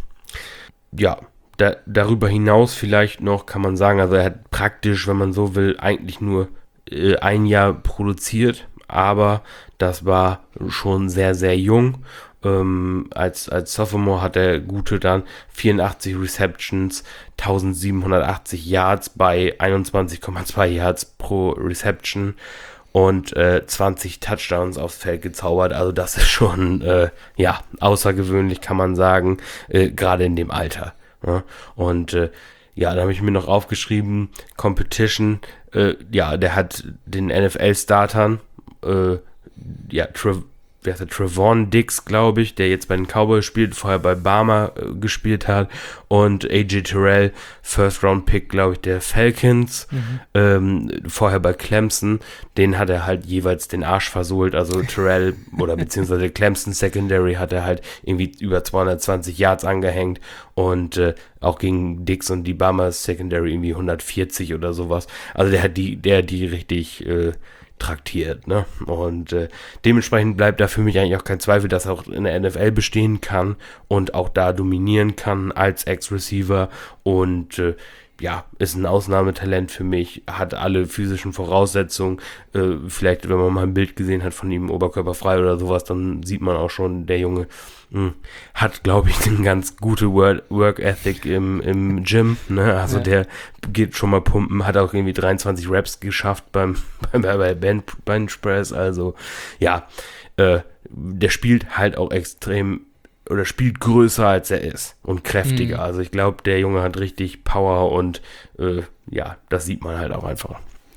Ja, da, darüber hinaus vielleicht noch kann man sagen, also er hat praktisch, wenn man so will, eigentlich nur äh, ein Jahr produziert, aber das war schon sehr, sehr jung. Ähm, als, als Sophomore hat er gute dann vierundachtzig Receptions, eintausendsiebenhundertachtzig Yards bei einundzwanzig Komma zwei Yards pro Reception und äh, zwanzig Touchdowns aufs Feld gezaubert. Also das ist schon äh, ja außergewöhnlich, kann man sagen, äh, gerade in dem Alter. Ja? Und äh, ja, da habe ich mir noch aufgeschrieben, Competition, äh, ja, der hat den N F L-Startern, äh, ja, Tra- wer ist der? Trevon Diggs, glaube ich, der jetzt bei den Cowboys spielt, vorher bei Bama äh, gespielt hat, und A J Terrell, First-Round-Pick, glaube ich, der Falcons, mhm. ähm, vorher bei Clemson, den hat er halt jeweils den Arsch versohlt, also Terrell oder beziehungsweise Clemson Secondary hat er halt irgendwie über zweihundertzwanzig Yards angehängt und äh, auch gegen Diggs und die Bama Secondary irgendwie hundertvierzig oder sowas, also der hat die, der hat die richtig äh, traktiert, ne? Und äh, dementsprechend bleibt da für mich eigentlich auch kein Zweifel, dass er auch in der N F L bestehen kann und auch da dominieren kann als Ex-Receiver und äh, ja, ist ein Ausnahmetalent für mich, hat alle physischen Voraussetzungen, äh, vielleicht, wenn man mal ein Bild gesehen hat von ihm oberkörperfrei oder sowas, dann sieht man auch schon, der Junge mh, hat, glaube ich, eine ganz gute Work, Work Ethic im, im Gym, ne? Also ja. Der geht schon mal pumpen, hat auch irgendwie dreiundzwanzig Reps geschafft beim, beim bei Bench, Bench Press, also ja, äh, der spielt halt auch extrem oder spielt größer, als er ist und kräftiger. Mhm. Also ich glaube, der Junge hat richtig Power und äh, ja, das sieht man halt auch einfach.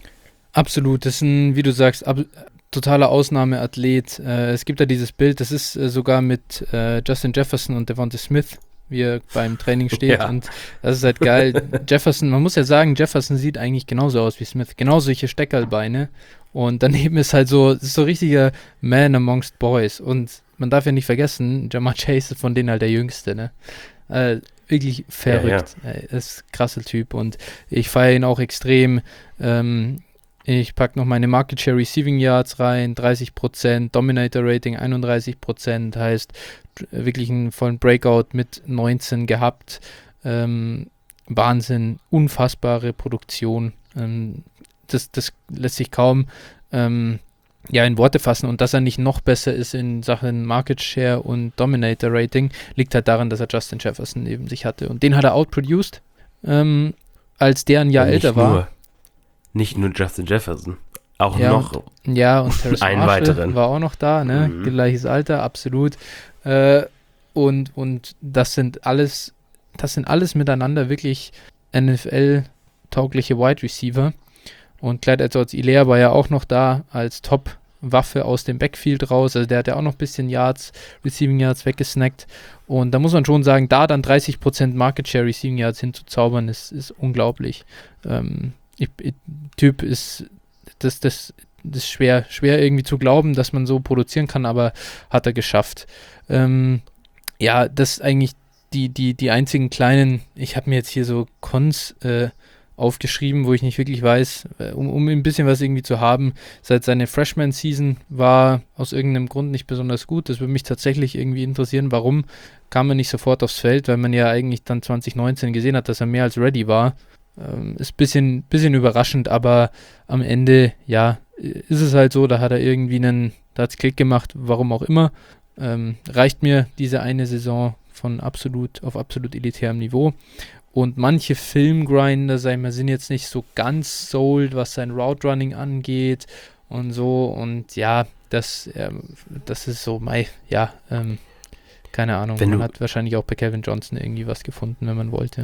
Absolut, das ist ein, wie du sagst, ab, totaler Ausnahmeathlet. Äh, es gibt da dieses Bild, das ist äh, sogar mit äh, Justin Jefferson und Devonta Smith, wie er beim Training steht ja. Und das ist halt geil. Jefferson, man muss ja sagen, Jefferson sieht eigentlich genauso aus wie Smith, genau solche Steckerlbeine und daneben ist halt so, ist so richtiger Man amongst Boys und man darf ja nicht vergessen, Ja'Marr Chase ist von denen halt der Jüngste, ne? Äh, wirklich verrückt. Ja, ja. Er ist ein krasser Typ und ich feiere ihn auch extrem. Ähm, ich packe noch meine Market Share Receiving Yards rein, dreißig Prozent, Dominator Rating einunddreißig Prozent, heißt wirklich einen vollen Breakout mit neunzehn gehabt. Ähm, Wahnsinn, unfassbare Produktion. Ähm, das, das lässt sich kaum ähm, ja, in Worte fassen, und dass er nicht noch besser ist in Sachen Market Share und Dominator Rating, liegt halt daran, dass er Justin Jefferson neben sich hatte. Und den hat er outproduced, ähm, als der ein Jahr ja, älter war. Nur, nicht nur Justin Jefferson, auch ja, noch und, ja, und Terrace einen Marshall weiteren. War auch noch da, ne? Mhm. Gleiches Alter, absolut. Äh, und, und das sind alles, das sind alles miteinander wirklich N F L-taugliche Wide Receiver. Und Clyde Edwards-Helaire war ja auch noch da als Top-Waffe aus dem Backfield raus. Also der hat ja auch noch ein bisschen Yards, Receiving Yards weggesnackt. Und da muss man schon sagen, da dann dreißig Prozent Market Share Receiving Yards hinzuzaubern, ist, ist unglaublich. Ähm, ich, ich, Typ ist, das, das, das ist schwer, schwer irgendwie zu glauben, dass man so produzieren kann, aber hat er geschafft. Ähm, ja, das ist eigentlich die, die, die einzigen kleinen, ich habe mir jetzt hier so Cons äh, aufgeschrieben, wo ich nicht wirklich weiß, um, um ein bisschen was irgendwie zu haben. Seit seiner Freshman-Season war aus irgendeinem Grund nicht besonders gut. Das würde mich tatsächlich irgendwie interessieren, warum kam er nicht sofort aufs Feld, weil man ja eigentlich dann zwanzig neunzehn gesehen hat, dass er mehr als ready war. Ähm, ist ein bisschen, bisschen überraschend, aber am Ende, ja, ist es halt so, da hat er irgendwie einen, da hat es Klick gemacht, warum auch immer. Ähm, reicht mir diese eine Saison von absolut, auf absolut elitärem Niveau. Und manche Filmgrinder, sag ich mal, sind jetzt nicht so ganz sold, was sein Route Running angeht und so. Und ja, das, ähm, das ist so, mei, ja, ähm, keine Ahnung. Wenn man hat wahrscheinlich auch bei Calvin Johnson irgendwie was gefunden, wenn man wollte.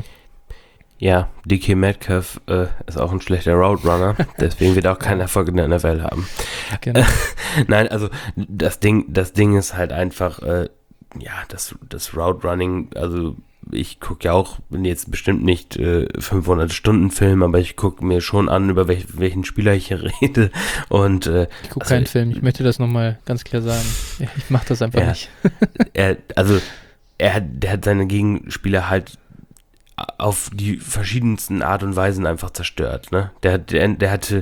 Ja, D K Metcalf äh, ist auch ein schlechter Route Runner, deswegen wird er auch keinen Erfolg in der N F L haben. Genau. Nein, also das Ding, das Ding ist halt einfach, äh, ja, das, das Route Running, also ich gucke ja auch, bin jetzt bestimmt nicht äh, fünfhundert Stunden Film, aber ich gucke mir schon an, über welch, welchen Spieler ich hier rede. Und, äh, ich gucke also, keinen Film, ich möchte das nochmal ganz klar sagen. Ich mache das einfach er, nicht. er, also, er hat, der hat seine Gegenspieler halt auf die verschiedensten Art und Weisen einfach zerstört. Ne? Der, der, der hatte,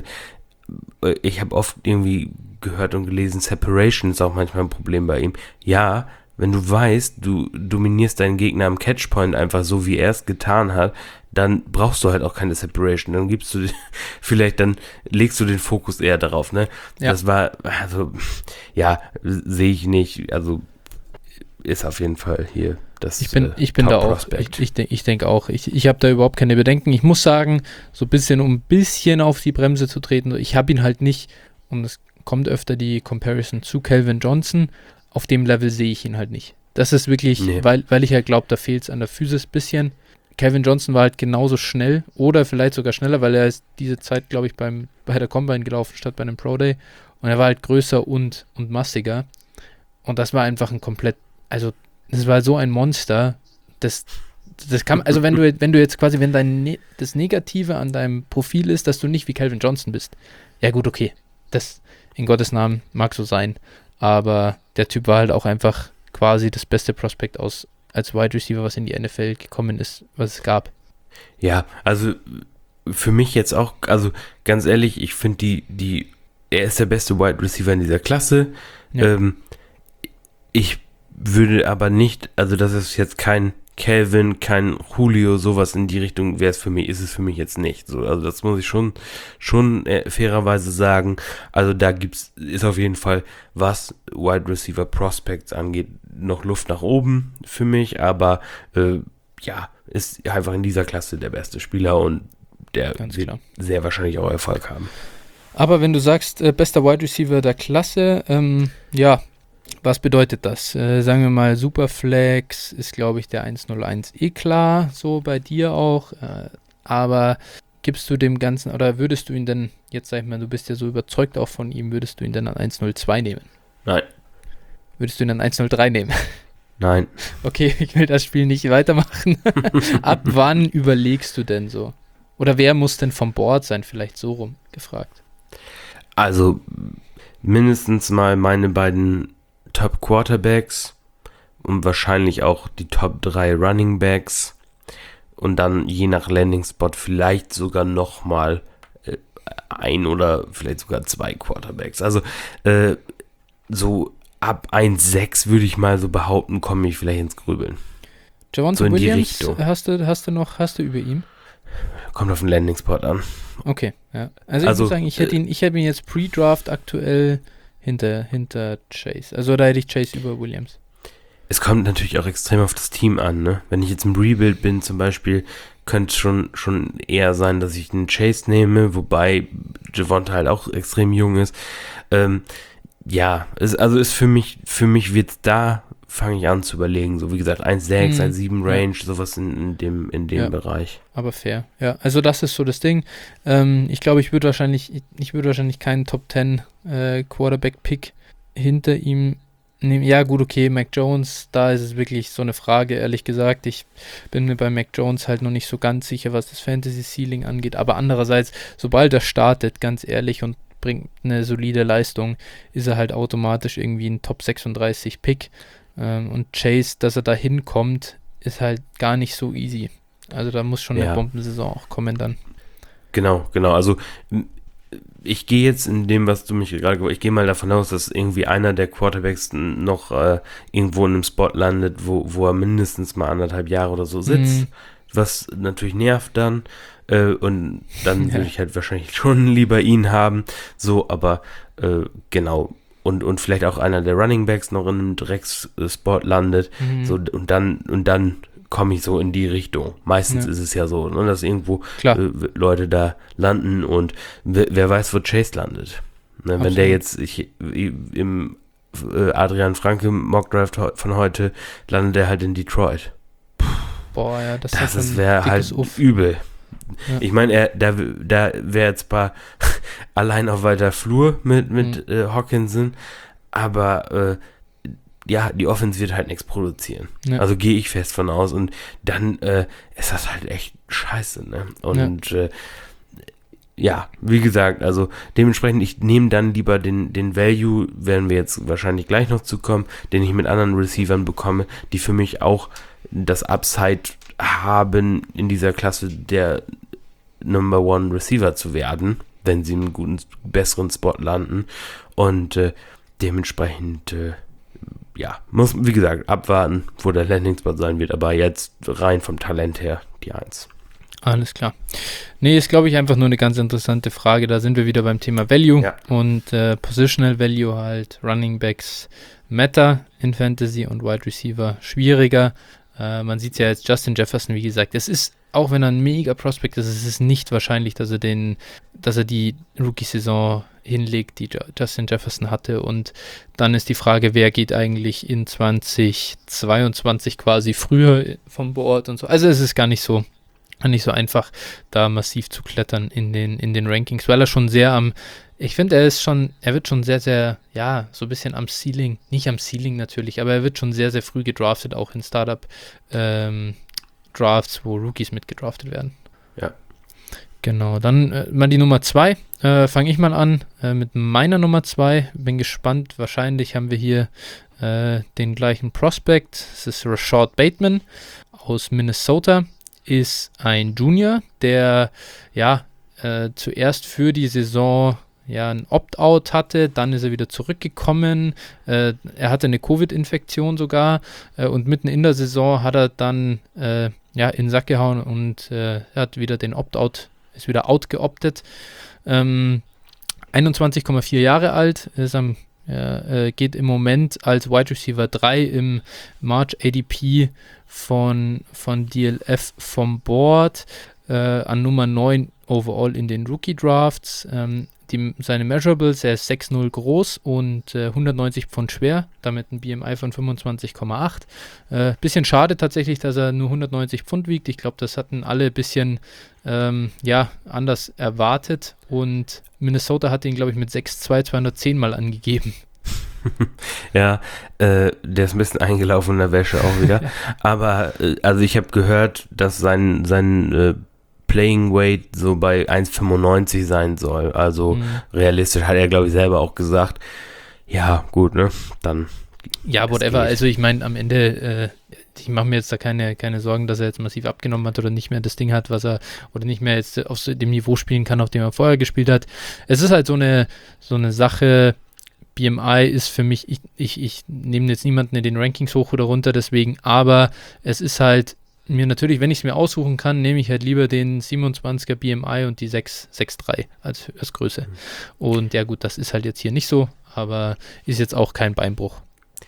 ich habe oft irgendwie gehört und gelesen, Separation ist auch manchmal ein Problem bei ihm. Ja, wenn du weißt, du dominierst deinen Gegner am Catchpoint einfach so, wie er es getan hat, dann brauchst du halt auch keine Separation. Dann gibst du, vielleicht dann legst du den Fokus eher darauf, ne? Ja. Das war, also, ja, sehe ich nicht, also ist auf jeden Fall hier das Ich bin, äh, ich bin da auch, ich, ich, denk, ich denke auch, ich, ich habe da überhaupt keine Bedenken. Ich muss sagen, so ein bisschen, um ein bisschen auf die Bremse zu treten, ich habe ihn halt nicht, und es kommt öfter die Comparison zu Calvin Johnson, auf dem Level sehe ich ihn halt nicht. Das ist wirklich, Nee. weil, weil ich halt glaube, da fehlt es an der Physis ein bisschen. Calvin Johnson war halt genauso schnell oder vielleicht sogar schneller, weil er ist diese Zeit, glaube ich, beim, bei der Combine gelaufen, statt bei einem Pro Day. Und er war halt größer und, und massiger. Und das war einfach ein komplett, also das war so ein Monster, das, das kann, also wenn du, wenn du jetzt quasi, wenn dein ne- das Negative an deinem Profil ist, dass du nicht wie Calvin Johnson bist, ja gut, okay, das in Gottes Namen mag so sein, aber der Typ war halt auch einfach quasi das beste Prospect aus als Wide Receiver, was in die N F L gekommen ist, was es gab. Ja, also für mich jetzt auch, also ganz ehrlich, ich finde die, die, er ist der beste Wide Receiver in dieser Klasse. Ja. Ähm, ich würde aber nicht, also das ist jetzt kein Calvin, kein Julio, sowas in die Richtung wäre es für mich, ist es für mich jetzt nicht. So, also das muss ich schon, schon äh, fairerweise sagen. Also da gibt's, ist auf jeden Fall, was Wide Receiver Prospects angeht, noch Luft nach oben für mich, aber äh, ja, ist einfach in dieser Klasse der beste Spieler und der Ganz wird klar. sehr wahrscheinlich auch Erfolg haben. Aber wenn du sagst, äh, bester Wide Receiver der Klasse, ähm, ja, was bedeutet das? Äh, sagen wir mal, Superflex ist, glaube ich, der eins null eins eh klar, so bei dir auch. Äh, aber gibst du dem Ganzen, oder würdest du ihn denn, jetzt sag ich mal, du bist ja so überzeugt auch von ihm, würdest du ihn denn an eins null zwei nehmen? Nein. Würdest du ihn an eins null drei nehmen? Nein. Okay, ich will das Spiel nicht weitermachen. Ab wann überlegst du denn so? Oder wer muss denn vom Board sein? Vielleicht so rum gefragt. Also mindestens mal meine beiden Top Quarterbacks und wahrscheinlich auch die Top drei Running Backs und dann je nach Landing Spot vielleicht sogar nochmal äh, ein oder vielleicht sogar zwei Quarterbacks. Also äh, so ab eins Komma sechs würde ich mal so behaupten, komme ich vielleicht ins Grübeln. Javonte So in die Williams, Richtung. hast du, hast du noch, hast du über ihm? Kommt auf den Landing Spot an. Okay, ja. Also ich Also, würde sagen, ich hätte ihn, ich hätte ihn jetzt Pre-Draft aktuell hinter, hinter Chase. Also da hätte ich Chase über Williams. Es kommt natürlich auch extrem auf das Team an, ne? Wenn ich jetzt im Rebuild bin zum Beispiel, könnte es schon, schon eher sein, dass ich einen Chase nehme, wobei Javonte halt auch extrem jung ist. Ähm, ja, es, also ist für mich, für mich wird da, fange ich an zu überlegen, so wie gesagt, eins Komma sechs, Mhm. eins Komma sieben Range, sowas in, in dem, in dem Ja. Bereich. Aber fair, ja. Also das ist so das Ding. Ähm, ich glaube, ich würde wahrscheinlich, ich, ich würde wahrscheinlich keinen Top zehn äh, Quarterback-Pick hinter ihm nehmen. Ja, gut, okay, Mac Jones, da ist es wirklich so eine Frage, ehrlich gesagt. Ich bin mir bei Mac Jones halt noch nicht so ganz sicher, was das Fantasy-Ceiling angeht. Aber andererseits, sobald er startet, ganz ehrlich, und bringt eine solide Leistung, ist er halt automatisch irgendwie ein Top sechsunddreißig Pick. Ähm, und Chase, dass er da hinkommt, ist halt gar nicht so easy. Also da muss schon Ja. eine Bombensaison auch kommen dann. Genau, genau. Also m- ich gehe jetzt in dem, was du mich gerade gesagt hast, ich gehe mal davon aus, dass irgendwie einer der Quarterbacks n- noch äh, irgendwo in einem Spot landet, wo, wo er mindestens mal anderthalb Jahre oder so sitzt, Mhm. was natürlich nervt dann. Äh, und dann Ja. würde ich halt wahrscheinlich schon lieber ihn haben. So, aber äh, genau. Und, und vielleicht auch einer der Running Backs noch in einem Drecksspot landet. Mhm. So, und dann, und dann komme ich so in die Richtung. Meistens Ja. ist es ja so, ne, dass irgendwo Klar. äh, Leute da landen und wer, wer weiß, wo Chase landet. Ne, wenn Absolut. der jetzt ich, im äh, Adrian Franke Mockdraft heu- von heute landet er halt in Detroit. Boah, ja, das, Das ist ist ein wäre dickes halt Uff. übel. Ja. Ich meine, er da, da wäre jetzt zwar allein auf weiter Flur mit, mit Mhm. äh, Hawkinson, aber äh, ja, die Offense wird halt nichts produzieren. Ja. Also gehe ich fest von aus und dann äh, ist das halt echt scheiße, ne? Und ja. Äh, ja, wie gesagt, also dementsprechend, ich nehme dann lieber den, den Value, werden wir jetzt wahrscheinlich gleich noch zukommen, den ich mit anderen Receivern bekomme, die für mich auch das Upside haben, in dieser Klasse der Number One Receiver zu werden, wenn sie einen guten, besseren Spot landen. Und äh, dementsprechend, äh, ja, muss, wie gesagt, abwarten, wo der Landing-Spot sein wird, aber jetzt rein vom Talent her die Eins. Alles klar. Nee, ist, glaube ich, einfach nur eine ganz interessante Frage. Da sind wir wieder beim Thema Value ja. und äh, Positional Value halt. Running Backs matter in Fantasy und Wide Receiver schwieriger. Äh, man sieht ja jetzt Justin Jefferson, wie gesagt, es ist, auch wenn er ein mega Prospect ist, es ist nicht wahrscheinlich, dass er den, dass er die Rookie-Saison hinlegt, die Justin Jefferson hatte. Und dann ist die Frage, wer geht eigentlich in zwanzig zweiundzwanzig quasi früher vom Board und so. Also es ist gar nicht so nicht so einfach, da massiv zu klettern in den, in den Rankings, weil er schon sehr am, ich finde, er ist schon, er wird schon sehr, sehr, ja, so ein bisschen am Ceiling, nicht am Ceiling natürlich, aber er wird schon sehr, sehr früh gedraftet, auch in Startup ähm, Drafts, wo Rookies mitgedraftet werden. Ja. Genau, dann äh, mal die Nummer zwei, äh, fange ich mal an äh, mit meiner Nummer zwei, bin gespannt, wahrscheinlich haben wir hier äh, den gleichen Prospect, es ist Rashad Bateman aus Minnesota, ist ein Junior, der ja äh, zuerst für die Saison ja ein Opt-out hatte, dann ist er wieder zurückgekommen, äh, er hatte eine Covid-Infektion sogar äh, und mitten in der Saison hat er dann äh, ja in den Sack gehauen und äh, er hat wieder den Opt-out, ist wieder outgeoptet. Ähm, einundzwanzig Komma vier Jahre alt, ist am äh, geht im Moment als Wide Receiver drei im March A D P von, von D L F vom Board, äh, an Nummer neun overall in den Rookie Drafts. Ähm, die, seine Measurables, er ist sechs Komma null groß und äh, hundertneunzig Pfund schwer, damit ein B M I von fünfundzwanzig Komma acht. Äh, bisschen schade tatsächlich, dass er nur hundertneunzig Pfund wiegt. Ich glaube, das hatten alle ein bisschen ähm, ja, anders erwartet und Minnesota hat ihn, glaube ich, mit sechs Komma zwei zweihundertzehn mal angegeben. Ja, äh, der ist ein bisschen eingelaufen in der Wäsche auch wieder. Aber, äh, also ich habe gehört, dass sein, sein äh, Playing Weight so bei eins Komma fünfundneunzig sein soll. Also mhm. realistisch hat er, glaube ich, selber auch gesagt. Ja, gut, ne? Dann. Ja, whatever. Also ich meine, am Ende, äh, ich mache mir jetzt da keine, keine Sorgen, dass er jetzt massiv abgenommen hat oder nicht mehr das Ding hat, was er, oder nicht mehr jetzt auf dem Niveau spielen kann, auf dem er vorher gespielt hat. Es ist halt so eine, so eine Sache. B M I ist für mich, ich, ich, ich nehme jetzt niemanden in den Rankings hoch oder runter, deswegen, aber es ist halt mir natürlich, wenn ich es mir aussuchen kann, nehme ich halt lieber den siebenundzwanziger B M I und die sechs Komma drei als, als Größe. Mhm. Und ja gut, das ist halt jetzt hier nicht so, aber ist jetzt auch kein Beinbruch.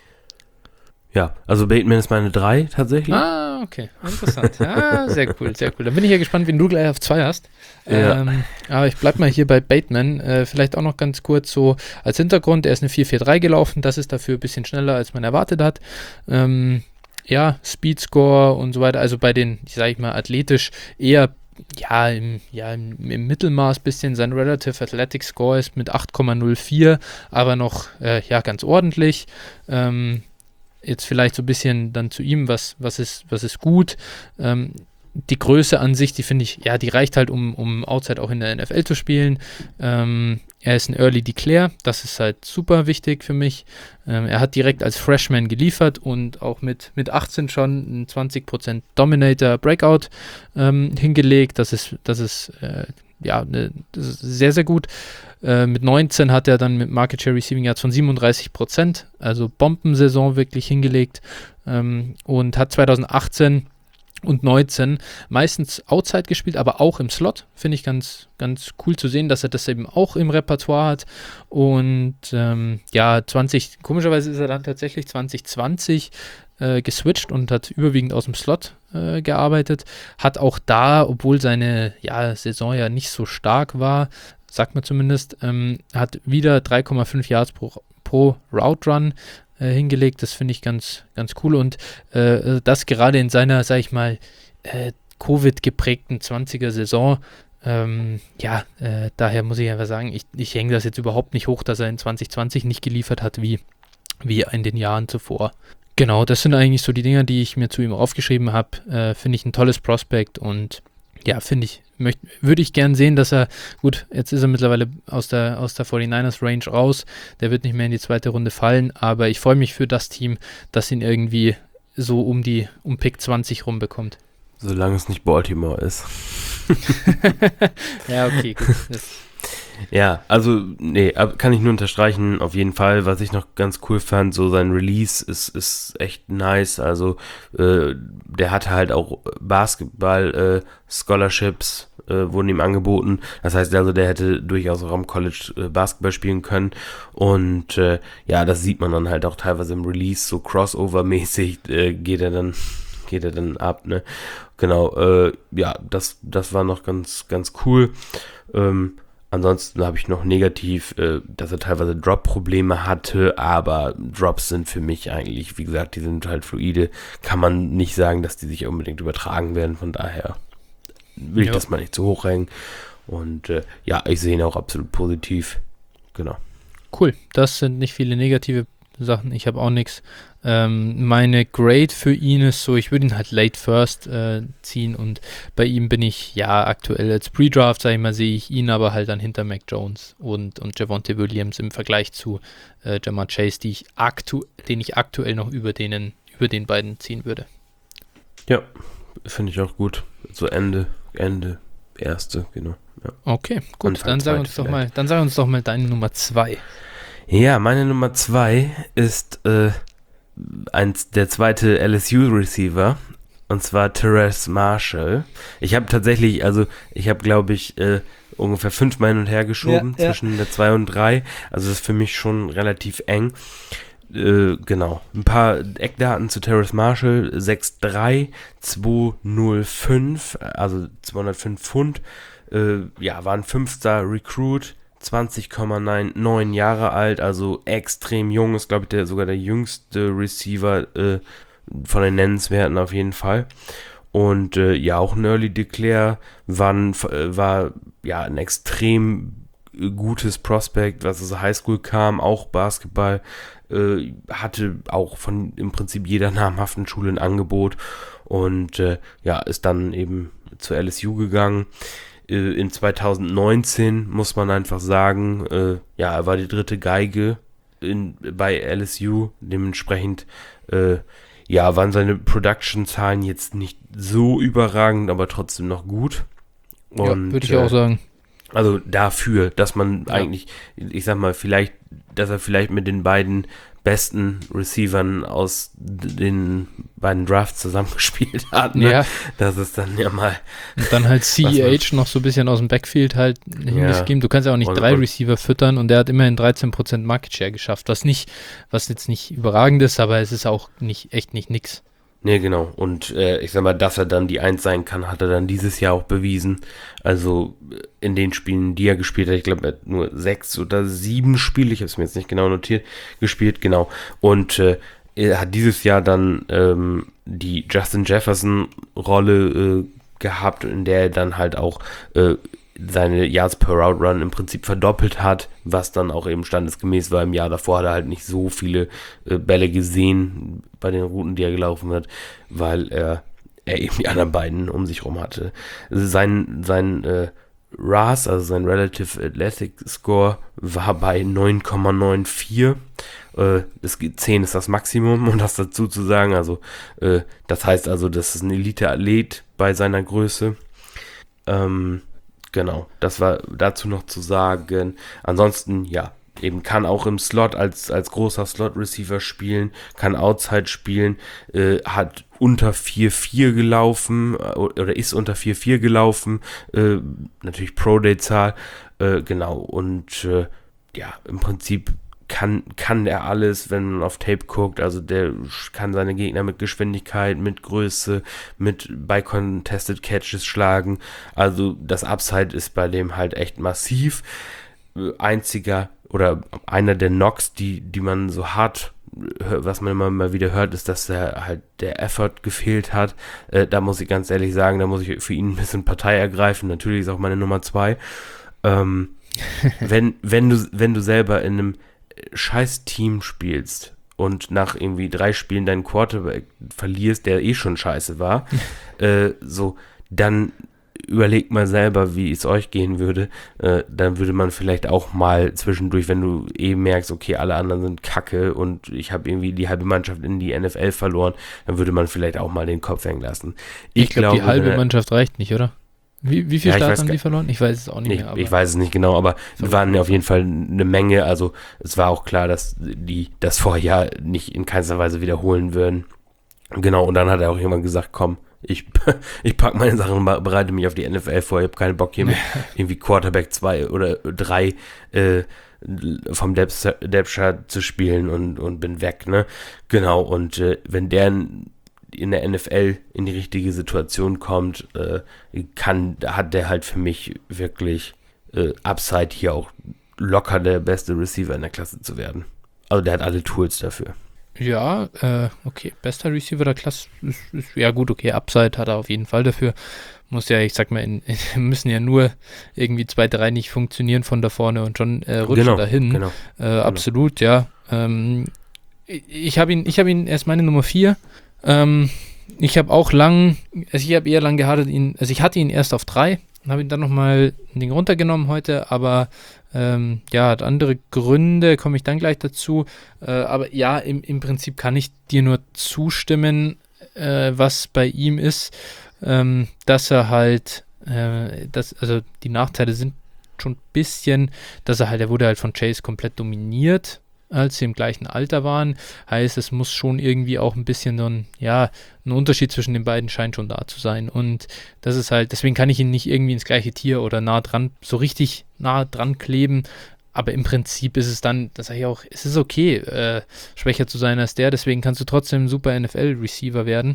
Ja, also Bateman ist meine drei tatsächlich. Ah, okay, interessant. Ja, sehr cool, sehr cool. Dann bin ich ja gespannt, wen du gleich auf zwei hast. Ja. Ähm, aber ich bleib mal hier bei Bateman. Äh, vielleicht auch noch ganz kurz so als Hintergrund, er ist eine vier vier drei gelaufen, das ist dafür ein bisschen schneller, als man erwartet hat. Ähm, ja, Speedscore und so weiter, also bei den, ich sage ich mal, athletisch eher ja, im, ja im, im Mittelmaß bisschen. Sein Relative Athletic Score ist mit acht Komma null vier, aber noch äh, ja ganz ordentlich. Ähm, Jetzt vielleicht so ein bisschen dann zu ihm, was, was, ist, was ist gut. Ähm, die Größe an sich, die finde ich, ja, die reicht halt, um, um Outside auch in der N F L zu spielen. Ähm, er ist ein Early Declare, das ist halt super wichtig für mich. Ähm, er hat direkt als Freshman geliefert und auch mit, mit achtzehn schon ein zwanzig Prozent Dominator Breakout ähm, hingelegt. Das ist, das ist, äh, ja, ne, das ist sehr, sehr gut. Äh, mit neunzehn hat er dann mit Market Share Receiving Yards von siebenunddreißig Prozent, also Bombensaison wirklich hingelegt, ähm, und hat zweitausendachtzehn und neunzehn meistens Outside gespielt, aber auch im Slot. Finde ich ganz, ganz cool zu sehen, dass er das eben auch im Repertoire hat. Und ähm, ja, zwanzig, komischerweise ist er dann tatsächlich zwanzig zwanzig äh, geswitcht und hat überwiegend aus dem Slot äh, gearbeitet. Hat auch da, obwohl seine ja, Saison ja nicht so stark war, sagt man zumindest, ähm, hat wieder drei Komma fünf Yards pro, pro Route Run äh, hingelegt. Das finde ich ganz, ganz cool und äh, das gerade in seiner, sag ich mal, äh, Covid-geprägten zwanziger Saison. Ähm, ja, äh, daher muss ich einfach sagen, ich, ich hänge das jetzt überhaupt nicht hoch, dass er in zwanzig zwanzig nicht geliefert hat wie wie in den Jahren zuvor. Genau, das sind eigentlich so die Dinger, die ich mir zu ihm aufgeschrieben habe. Äh, finde ich ein tolles Prospect und ja, finde ich, möcht, würde ich gern sehen, dass er, gut, jetzt ist er mittlerweile aus der, aus der forty-niners Range raus, der wird nicht mehr in die zweite Runde fallen, aber ich freue mich für das Team, dass ihn irgendwie so um die, um Pick zwanzig rumbekommt. Solange es nicht Baltimore ist. Ja, okay, gut. Das Ja, also, nee, kann ich nur unterstreichen, auf jeden Fall. Was ich noch ganz cool fand, so sein Release ist, ist echt nice. Also, äh, der hatte halt auch Basketball-Scholarships, äh, äh, wurden ihm angeboten. Das heißt also, der hätte durchaus auch am College äh, Basketball spielen können. Und äh, ja, das sieht man dann halt auch teilweise im Release, so Crossover-mäßig äh, geht er dann geht er dann ab, ne? Genau, äh, ja, das, das war noch ganz, ganz cool. Ähm, Ansonsten habe ich noch negativ, äh, dass er teilweise Drop-Probleme hatte, aber Drops sind für mich eigentlich, wie gesagt, die sind halt fluide. Kann man nicht sagen, dass die sich unbedingt übertragen werden, von daher will ich Ja. das mal nicht zu hoch hängen. Und äh, ja, ich sehe ihn auch absolut positiv. Genau. Cool, das sind nicht viele negative Sachen, ich habe auch nichts. Ähm, meine Grade für ihn ist so, ich würde ihn halt late first äh, ziehen und bei ihm bin ich, ja, aktuell als Pre-Draft, sage ich mal, sehe ich ihn aber halt dann hinter Mac Jones und, und Javonte Williams im Vergleich zu äh, Ja'Marr Chase, die ich aktu- den ich aktuell noch über, denen, über den beiden ziehen würde. Ja, finde ich auch gut. So Ende, Ende, erste, genau. Ja, Okay, gut, Anfang dann sag zweite uns doch vielleicht. mal, dann sag uns doch mal deine Nummer zwei. Ja, meine Nummer zwei ist äh, eins, der zweite L S U-Receiver, und zwar Terrace Marshall. Ich habe tatsächlich, also ich habe, glaube ich, äh, ungefähr fünfmal hin und her geschoben Ja, ja. zwischen der zwei und drei. Also das ist für mich schon relativ eng. Äh, genau. Ein paar Eckdaten zu Terrace Marshall. sechs drei, zweihundertfünf, also zweihundertfünf Pfund. Äh, ja, war ein Fünf-Star-Recruit. zwanzig Komma neun Jahre alt, also extrem jung, ist glaube ich der, sogar der jüngste Receiver äh, von den Nennenswerten auf jeden Fall. Und äh, ja, auch ein Early Declare war, ein, äh, war ja ein extrem äh, gutes Prospect, was aus der Highschool kam, auch Basketball, äh, hatte auch von im Prinzip jeder namhaften Schule ein Angebot und äh, ja, ist dann eben zur L S U gegangen. In zwanzig neunzehn muss man einfach sagen, äh, ja, er war die dritte Geige in, bei L S U. Dementsprechend, äh, ja, waren seine Production-Zahlen jetzt nicht so überragend, aber trotzdem noch gut. Und, Ja, würde ich äh, auch sagen. Also dafür, dass man Ja. eigentlich, ich sag mal, vielleicht, dass er vielleicht mit den beiden besten Receivern aus den beiden Drafts zusammengespielt hat, ne? Ja, Das ist dann ja mal. und dann halt C E Was H noch so ein bisschen aus dem Backfield halt hingegeben. Du kannst ja auch nicht Und- drei und- Receiver füttern und der hat immerhin dreizehn Prozent Market Share geschafft, was nicht, was jetzt nicht überragend ist, aber es ist auch nicht, echt nicht nix. Nee, genau. Und äh, ich sag mal, dass er dann die Eins sein kann, hat er dann dieses Jahr auch bewiesen. Also äh, in den Spielen, die er gespielt hat, ich glaube, er hat nur sechs oder sieben Spiele, ich habe es mir jetzt nicht genau notiert, gespielt, genau. Und äh, er hat dieses Jahr dann ähm, die Justin Jefferson-Rolle äh, gehabt, in der er dann halt auch äh, seine Yards per Route Run im Prinzip verdoppelt hat, was dann auch eben standesgemäß war. Im Jahr davor hat er halt nicht so viele äh, Bälle gesehen bei den Routen, die er gelaufen hat, weil er, er eben die anderen beiden um sich rum hatte. Sein, sein äh, R A S, also sein Relative Athletic Score, war bei neun Komma vierundneunzig. Äh, das, zehn ist das Maximum, um das dazu zu sagen. Also, äh, das heißt also, das ist ein Elite-Athlet bei seiner Größe. Ähm, Genau, das war dazu noch zu sagen. Ansonsten, ja, eben kann auch im Slot als, als großer Slot-Receiver spielen, kann Outside spielen, äh, hat unter vier vier gelaufen äh, oder ist unter vier vier gelaufen, äh, natürlich Pro-Day-Zahl, äh, genau, und äh, ja, im Prinzip kann, kann er alles, wenn man auf Tape guckt, also der kann seine Gegner mit Geschwindigkeit, mit Größe, mit bei Contested Catches schlagen, also das Upside ist bei dem halt echt massiv. Einziger oder einer der Knocks, die, die man so hart, was man immer mal wieder hört, ist, dass er halt der Effort gefehlt hat. Äh, da muss ich ganz ehrlich sagen, da muss ich für ihn ein bisschen Partei ergreifen, natürlich ist auch meine Nummer zwei. Ähm, wenn, wenn du, wenn du selber in einem scheiß Team spielst und nach irgendwie drei Spielen deinen Quarterback verlierst, der eh schon scheiße war, äh, so, dann überlegt mal selber, wie es euch gehen würde, äh, dann würde man vielleicht auch mal zwischendurch, wenn du eh merkst, okay, alle anderen sind kacke und ich habe irgendwie die halbe Mannschaft in die N F L verloren, dann würde man vielleicht auch mal den Kopf hängen lassen. Ich, ich glaube, glaub, die halbe Mannschaft reicht nicht, oder? Wie, wie viel ja, Starts haben die verloren? Ich weiß es auch nicht ich, mehr. Aber ich weiß es nicht genau, aber es waren auf jeden Fall eine Menge, also es war auch klar, dass die das Vorjahr nicht in keinster Weise wiederholen würden. Genau, und dann hat er auch jemand gesagt, komm, Ich, ich packe meine Sachen, bereite mich auf die N F L vor. Ich habe keinen Bock hier mit irgendwie Quarterback zwei oder drei äh, vom Depth-Chart zu spielen und, und bin weg, ne? Genau, und äh, wenn der in, in der N F L in die richtige Situation kommt, äh, kann, hat der halt für mich wirklich äh, Upside, hier auch locker der beste Receiver in der Klasse zu werden. Also der hat alle Tools dafür. Ja, äh, okay, bester Receiver der Klasse ist, ist, ja gut, okay, Upside hat er auf jeden Fall dafür. Muss ja, ich sag mal, in, in, müssen ja nur irgendwie zwei, drei nicht funktionieren von da vorne und schon äh, rutschen genau, dahin. Genau, äh, genau. Absolut, ja. Ähm, ich habe ihn, ich habe ihn erst meine Nummer vier. Ähm, ich habe auch lang, also ich habe eher lang gehadert, ihn, also ich hatte ihn erst auf drei, habe ihn dann nochmal ein Ding runtergenommen heute, aber Ähm, ja, hat andere Gründe, komme ich dann gleich dazu. Äh, aber ja, im, im Prinzip kann ich dir nur zustimmen, äh, was bei ihm ist, ähm, dass er halt, äh, dass, also die Nachteile sind schon ein bisschen, dass er halt, er wurde halt von Chase komplett dominiert, als sie im gleichen Alter waren. Heißt, es muss schon irgendwie auch ein bisschen so ein, ja, ein Unterschied zwischen den beiden scheint schon da zu sein. Und das ist halt, deswegen kann ich ihn nicht irgendwie ins gleiche Tier oder nah dran, so richtig nah dran kleben. Aber im Prinzip ist es dann, das sage ich auch, es ist okay, äh, schwächer zu sein als der. Deswegen kannst du trotzdem ein super N F L-Receiver werden.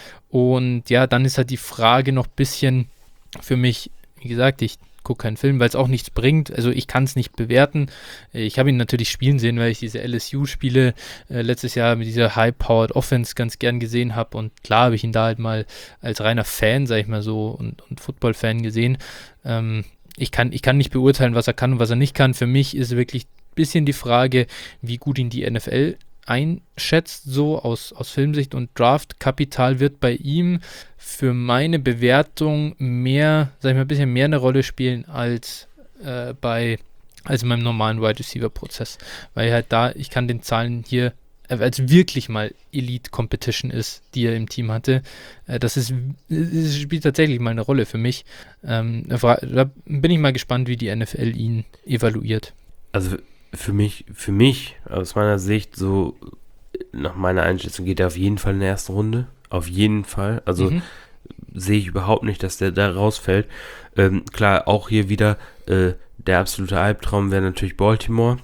Und ja, dann ist halt die Frage noch ein bisschen für mich, wie gesagt, ich gucke keinen Film, weil es auch nichts bringt. Also ich kann es nicht bewerten. Ich habe ihn natürlich spielen sehen, weil ich diese L S U-Spiele äh, letztes Jahr mit dieser High-Powered Offense ganz gern gesehen habe. Und klar habe ich ihn da halt mal als reiner Fan, sag ich mal so, und, und Football-Fan gesehen. Ähm, ich kann, ich kann nicht beurteilen, was er kann und was er nicht kann. Für mich ist wirklich ein bisschen die Frage, wie gut ihn die N F L einschätzt, so aus, aus Filmsicht, und Draftkapital wird bei ihm für meine Bewertung mehr, sag ich mal, ein bisschen mehr eine Rolle spielen als äh, bei, als in meinem normalen Wide Receiver Prozess, weil halt da, ich kann den Zahlen hier, äh, als wirklich mal Elite Competition ist, die er im Team hatte, äh, das ist, das spielt tatsächlich mal eine Rolle für mich. Ähm, da, da bin ich mal gespannt, wie die N F L ihn evaluiert. Also Für mich, für mich, aus meiner Sicht, so nach meiner Einschätzung geht er auf jeden Fall in der ersten Runde. Auf jeden Fall. Also mhm. sehe ich überhaupt nicht, dass der da rausfällt. Ähm, klar, auch hier wieder äh, der absolute Albtraum wäre natürlich Baltimore.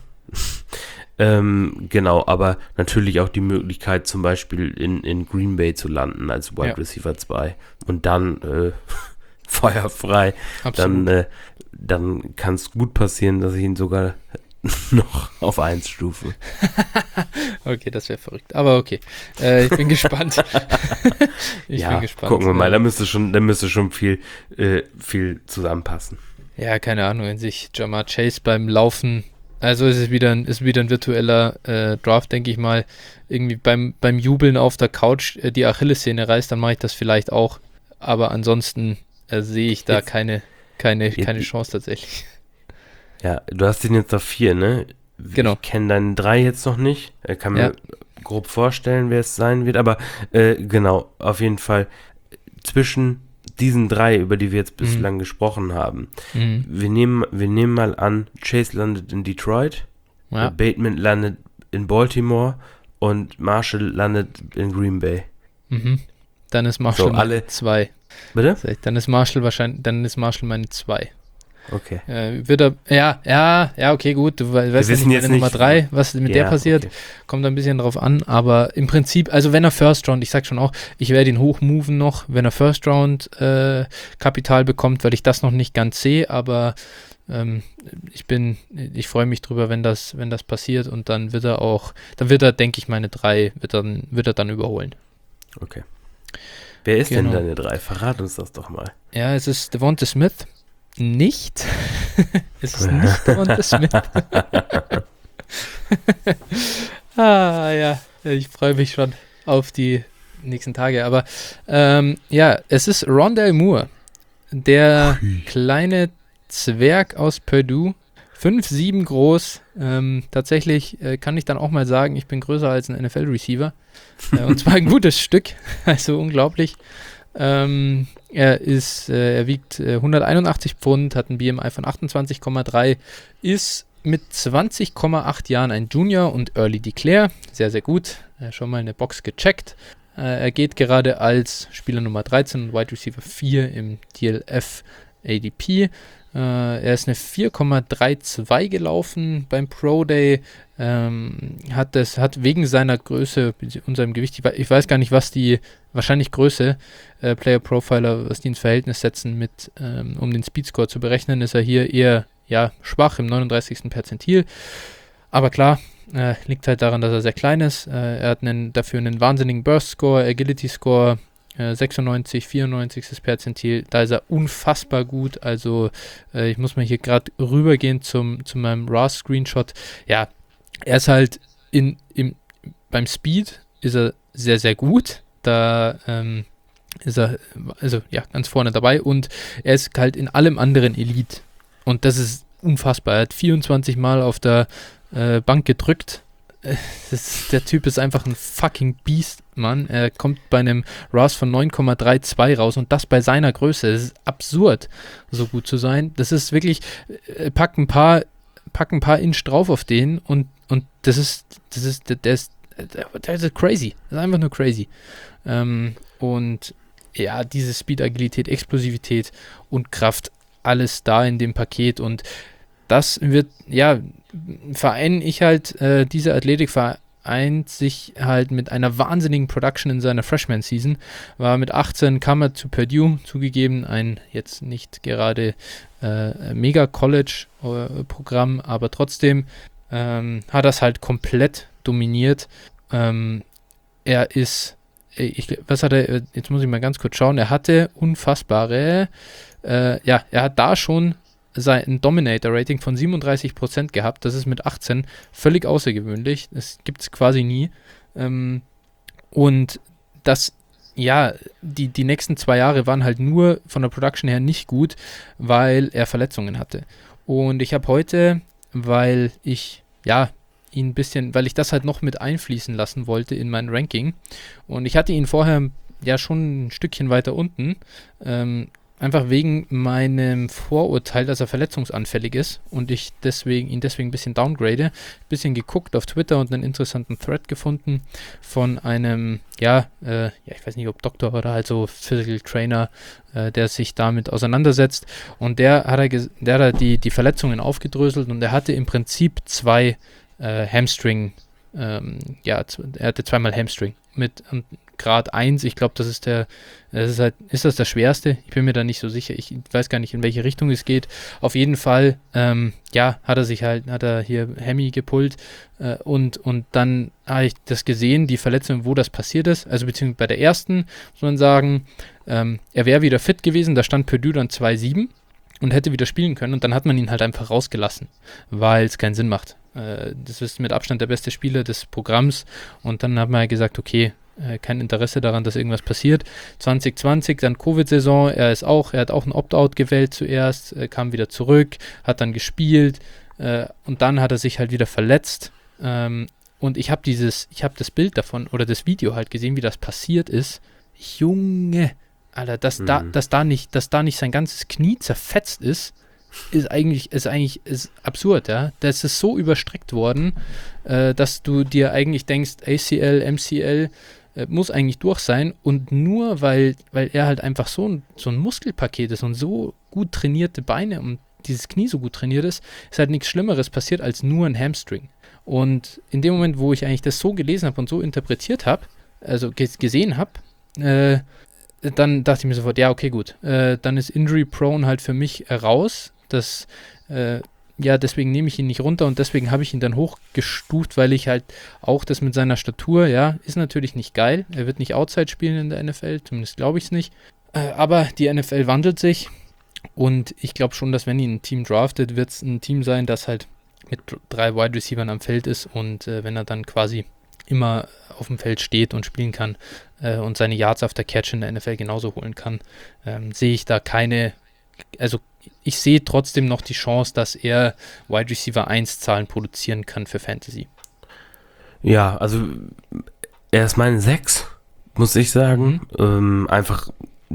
ähm, genau, aber natürlich auch die Möglichkeit, zum Beispiel in, in Green Bay zu landen als Wide ja. Receiver zwei. Und dann äh, feuerfrei. Absolut. Dann, äh, dann kann es gut passieren, dass ich ihn sogar noch auf eins Stufe. Okay, das wäre verrückt. Aber okay. Äh, ich bin gespannt. ich ja, bin gespannt. Gucken wir mal, da müsste schon, da müsste schon viel, äh, viel zusammenpassen. Ja, keine Ahnung, wenn sich Ja'Marr Chase beim Laufen, also ist es wieder ein, ist wieder ein virtueller äh, Draft, denke ich mal, irgendwie beim, beim Jubeln auf der Couch äh, die Achillessehne reißt, dann mache ich das vielleicht auch. Aber ansonsten äh, sehe ich da jetzt, keine, keine, keine Chance tatsächlich. Ja, du hast den jetzt auf vier, ne? Genau. Ich kenne deinen drei jetzt noch nicht. Ich kann mir ja. grob vorstellen, wer es sein wird. Aber äh, genau, auf jeden Fall zwischen diesen drei, über die wir jetzt bislang mhm. gesprochen haben. Mhm. Wir, nehmen, wir nehmen mal an, Chase landet in Detroit, ja. Bateman landet in Baltimore und Marshall landet in Green Bay. Mhm. Dann ist Marshall so, alle zwei. Bitte? Dann ist Marshall wahrscheinlich, dann ist Marshall meine zwei. Okay. Äh, wird er, ja, ja, ja, okay, gut. Du we- weißt ja nicht, meine Nummer drei, was mit ja, der passiert, okay. Kommt ein bisschen drauf an, aber im Prinzip, also wenn er First Round, ich sag schon auch, ich werde ihn hochmoven noch, wenn er First Round äh, Kapital bekommt, weil ich das noch nicht ganz sehe, aber ähm, ich bin, ich freue mich drüber, wenn das, wenn das passiert, und dann wird er auch, dann wird er, denke ich, meine drei, wird er, wird er dann überholen. Okay. Wer ist genau. denn deine drei? Verrat uns das doch mal. Ja, es ist Devonta Smith. Nicht. Es ist nicht Devonta Smith. ah, ja. Ich freue mich schon auf die nächsten Tage. Aber ähm, ja, es ist Rondale Moore, der Ui. kleine Zwerg aus Purdue. fünf sieben groß. Ähm, tatsächlich äh, kann ich dann auch mal sagen, ich bin größer als ein N F L-Receiver. Äh, und zwar ein gutes Stück. Also unglaublich. Ähm, er ist, äh, er wiegt äh, hunderteinundachtzig Pfund, hat ein B M I von achtundzwanzig Komma drei, ist mit zwanzig Komma acht Jahren ein Junior und Early Declare. Sehr, sehr gut. Äh, schon mal eine Box gecheckt. Äh, er geht gerade als Spieler Nummer dreizehn und Wide Receiver vier im D L F A D P. Uh, er ist eine vier Komma zweiunddreißig gelaufen beim Pro Day, ähm, hat das hat wegen seiner Größe und seinem Gewicht, ich, ich weiß gar nicht, was die, wahrscheinlich Größe, äh, Player Profiler, was die ins Verhältnis setzen, mit, ähm, um den Speedscore zu berechnen, ist er hier eher ja, schwach im neununddreißigsten Perzentil. Aber klar, äh, liegt halt daran, dass er sehr klein ist. Äh, er hat einen, dafür einen wahnsinnigen Burst-Score, Agility-Score, sechsundneunzig, vierundneunzig. Perzentil, da ist er unfassbar gut, also äh, ich muss mal hier gerade rübergehen zum, zu meinem R A S-Screenshot. Ja, er ist halt in, im, beim Speed ist er sehr, sehr gut, da ähm, ist er, also ja, ganz vorne dabei und er ist halt in allem anderen Elite und das ist unfassbar, er hat vierundzwanzig Mal auf der äh, Bank gedrückt. Das, der Typ ist einfach ein fucking Beast, Mann. Er kommt bei einem R A S von neun Komma zweiunddreißig raus und das bei seiner Größe. Das ist absurd, so gut zu sein. Das ist wirklich, äh, pack ein paar, pack ein paar Inch drauf auf den und, und das ist, das ist, der ist, der ist crazy. Das ist einfach nur crazy. Ähm, und ja, diese Speed, Agilität, Explosivität und Kraft, alles da in dem Paket und das wird, ja, vereine ich halt, äh, diese Athletik vereint sich halt mit einer wahnsinnigen Production in seiner Freshman-Season. War mit achtzehn, kam er zu Purdue, zugegeben, ein jetzt nicht gerade äh, Mega-College-Programm, aber trotzdem ähm, hat das halt komplett dominiert. Ähm, er ist, ich, was hat er, jetzt muss ich mal ganz kurz schauen, er hatte unfassbare, äh, ja, er hat da schon ein Dominator-Rating von siebenunddreißig Prozent gehabt. Das ist mit achtzehn völlig außergewöhnlich. Das gibt es quasi nie. Ähm, und das, ja, die, die nächsten zwei Jahre waren halt nur von der Production her nicht gut, weil er Verletzungen hatte. Und ich habe heute, weil ich, ja, ihn ein bisschen, weil ich das halt noch mit einfließen lassen wollte in mein Ranking. Und ich hatte ihn vorher ja schon ein Stückchen weiter unten, ähm, einfach wegen meinem Vorurteil, dass er verletzungsanfällig ist und ich deswegen ihn deswegen ein bisschen downgrade. Ein bisschen geguckt auf Twitter und einen interessanten Thread gefunden von einem, ja, äh, ja, ich weiß nicht, ob Doktor oder halt so Physical Trainer, äh, der sich damit auseinandersetzt. Und der hat er, ges- der hat die, die Verletzungen aufgedröselt und er hatte im Prinzip zwei äh, Hamstring, ähm, ja, z- er hatte zweimal Hamstring mit und Grad eins, ich glaube, das ist der, das ist halt, ist das das Schwerste? Ich bin mir da nicht so sicher, ich weiß gar nicht, in welche Richtung es geht. Auf jeden Fall, ähm, ja, hat er sich halt, hat er hier Hemi gepullt äh, und, und dann habe ich das gesehen, die Verletzung, wo das passiert ist, also beziehungsweise bei der ersten, muss man sagen, ähm, er wäre wieder fit gewesen, da stand Purdue dann zwei sieben und hätte wieder spielen können und dann hat man ihn halt einfach rausgelassen, weil es keinen Sinn macht. Äh, das ist mit Abstand der beste Spieler des Programms und dann hat man halt gesagt, okay, kein Interesse daran, dass irgendwas passiert. zwanzig zwanzig, dann Covid-Saison, er ist auch, er hat auch ein Opt-out gewählt zuerst, äh, kam wieder zurück, hat dann gespielt äh, und dann hat er sich halt wieder verletzt. Ähm, und ich habe dieses, ich habe das Bild davon oder das Video halt gesehen, wie das passiert ist. Junge, Alter, dass mhm. da, dass da nicht, dass da nicht sein ganzes Knie zerfetzt ist, ist eigentlich, ist eigentlich ist absurd, ja. Das ist so überstreckt worden, äh, dass du dir eigentlich denkst, A C L, M C L äh, muss eigentlich durch sein und nur weil, weil er halt einfach so ein, so ein Muskelpaket ist und so gut trainierte Beine und dieses Knie so gut trainiert ist, ist halt nichts Schlimmeres passiert als nur ein Hamstring. Und in dem Moment, wo ich eigentlich das so gelesen habe und so interpretiert habe, also ge- gesehen habe, äh, dann dachte ich mir sofort, ja, okay, gut, äh, dann ist Injury Prone halt für mich äh, raus. Das, äh, ja, deswegen nehme ich ihn nicht runter und deswegen habe ich ihn dann hochgestuft, weil ich halt auch das mit seiner Statur, ja, ist natürlich nicht geil. Er wird nicht Outside spielen in der N F L, zumindest glaube ich es nicht. Äh, aber die N F L wandelt sich und ich glaube schon, dass wenn ihn ein Team draftet, wird es ein Team sein, das halt mit drei Wide Receivern am Feld ist und äh, wenn er dann quasi immer auf dem Feld steht und spielen kann äh, und seine Yards after Catch in der N F L genauso holen kann, ähm, sehe ich da keine, also ich sehe trotzdem noch die Chance, dass er Wide Receiver eins Zahlen produzieren kann für Fantasy. Ja, also er ist meine sechs, muss ich sagen. Mhm. Ähm, einfach,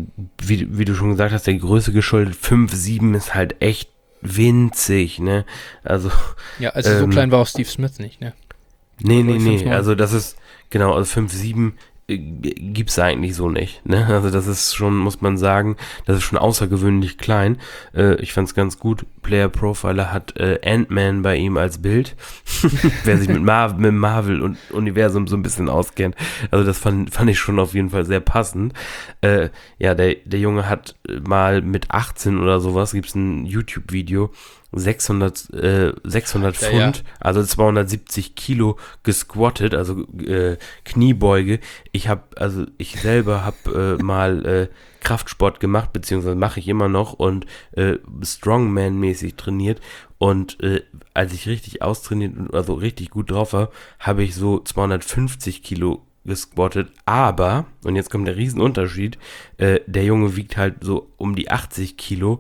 wie, wie du schon gesagt hast, der Größe geschuldet, fünf sieben ist halt echt winzig, ne? Also ja, also ähm, so klein war auch Steve Smith nicht, ne? Nee, nee, nee, also das ist, genau, also fünf sieben äh, gibt's eigentlich so nicht, ne? Also das ist schon, muss man sagen, das ist schon außergewöhnlich klein. Äh, ich fand's ganz gut. Player Profiler hat äh, Ant-Man bei ihm als Bild. Wer sich mit, Mar- mit dem Marvel-Universum so ein bisschen auskennt. Also das fand, fand ich schon auf jeden Fall sehr passend. Äh, ja, der, der Junge hat mal mit achtzehn oder sowas, gibt's ein YouTube-Video, sechshundert, äh, sechshundert ja, Pfund, ja. also zweihundertsiebzig Kilo gesquattet, also äh, Kniebeuge. Ich habe, also ich selber habe äh, mal äh, Kraftsport gemacht, beziehungsweise mache ich immer noch und äh, Strongman-mäßig trainiert. Und äh, als ich richtig austrainiert, also richtig gut drauf war, habe ich so zweihundertfünfzig Kilo gesquattet, aber, und jetzt kommt der Riesenunterschied, äh, der Junge wiegt halt so um die achtzig Kilo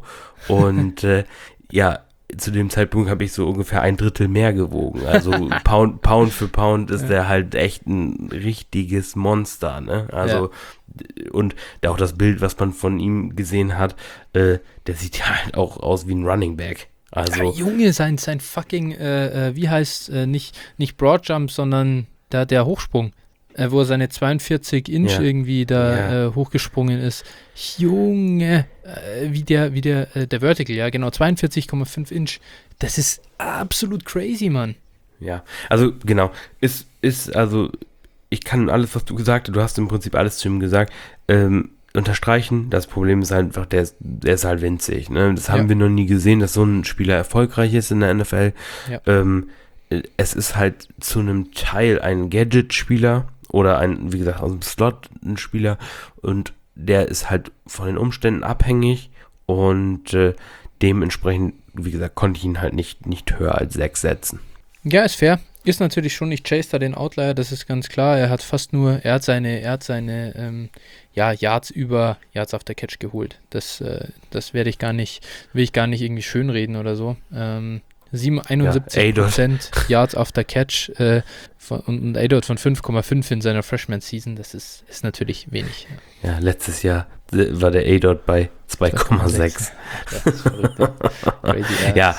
und äh, ja, zu dem Zeitpunkt habe ich so ungefähr ein Drittel mehr gewogen. Also Pound, Pound für Pound ist ja. der halt echt ein richtiges Monster, ne? Also ja. Und auch das Bild, was man von ihm gesehen hat, äh, der sieht ja halt auch aus wie ein Running Back. Also ja, Junge, sein, sein fucking, äh, äh, wie heißt, äh, nicht, nicht Broadjump, sondern da der Hochsprung. Äh, wo er seine zweiundvierzig Inch ja. irgendwie da ja. äh, hochgesprungen ist. Junge, äh, wie der, wie der, äh, der Vertical, ja genau, zweiundvierzig Komma fünf Inch. Das ist absolut crazy, Mann. Ja, also genau, ist, ist, also ich kann alles, was du gesagt hast, du hast im Prinzip alles zu ihm gesagt, ähm, unterstreichen. Das Problem ist halt einfach, der ist, der ist halt winzig, ne? Das haben ja. wir noch nie gesehen, dass so ein Spieler erfolgreich ist in der N F L. Ja. Ähm, es ist halt zu einem Teil ein Gadget-Spieler, oder ein, wie gesagt, aus dem Slot ein Spieler und der ist halt von den Umständen abhängig und äh, dementsprechend, wie gesagt, konnte ich ihn halt nicht, nicht höher als sechs setzen. Ja, ist fair. Ist natürlich schon, ich chase da den Outlier, das ist ganz klar. Er hat fast nur, er hat seine, er hat seine ähm, ja, Yards über Yards after Catch geholt. Das, äh, das werde ich gar nicht, will ich gar nicht irgendwie schönreden oder so. Ähm, einundsiebzig Prozent ja, Yards after Catch äh, von, und ein A-Dot von fünf Komma fünf in seiner Freshman-Season, das ist, ist natürlich wenig. Ja. ja, letztes Jahr war der A-Dot bei zwei Komma sechs. Ja,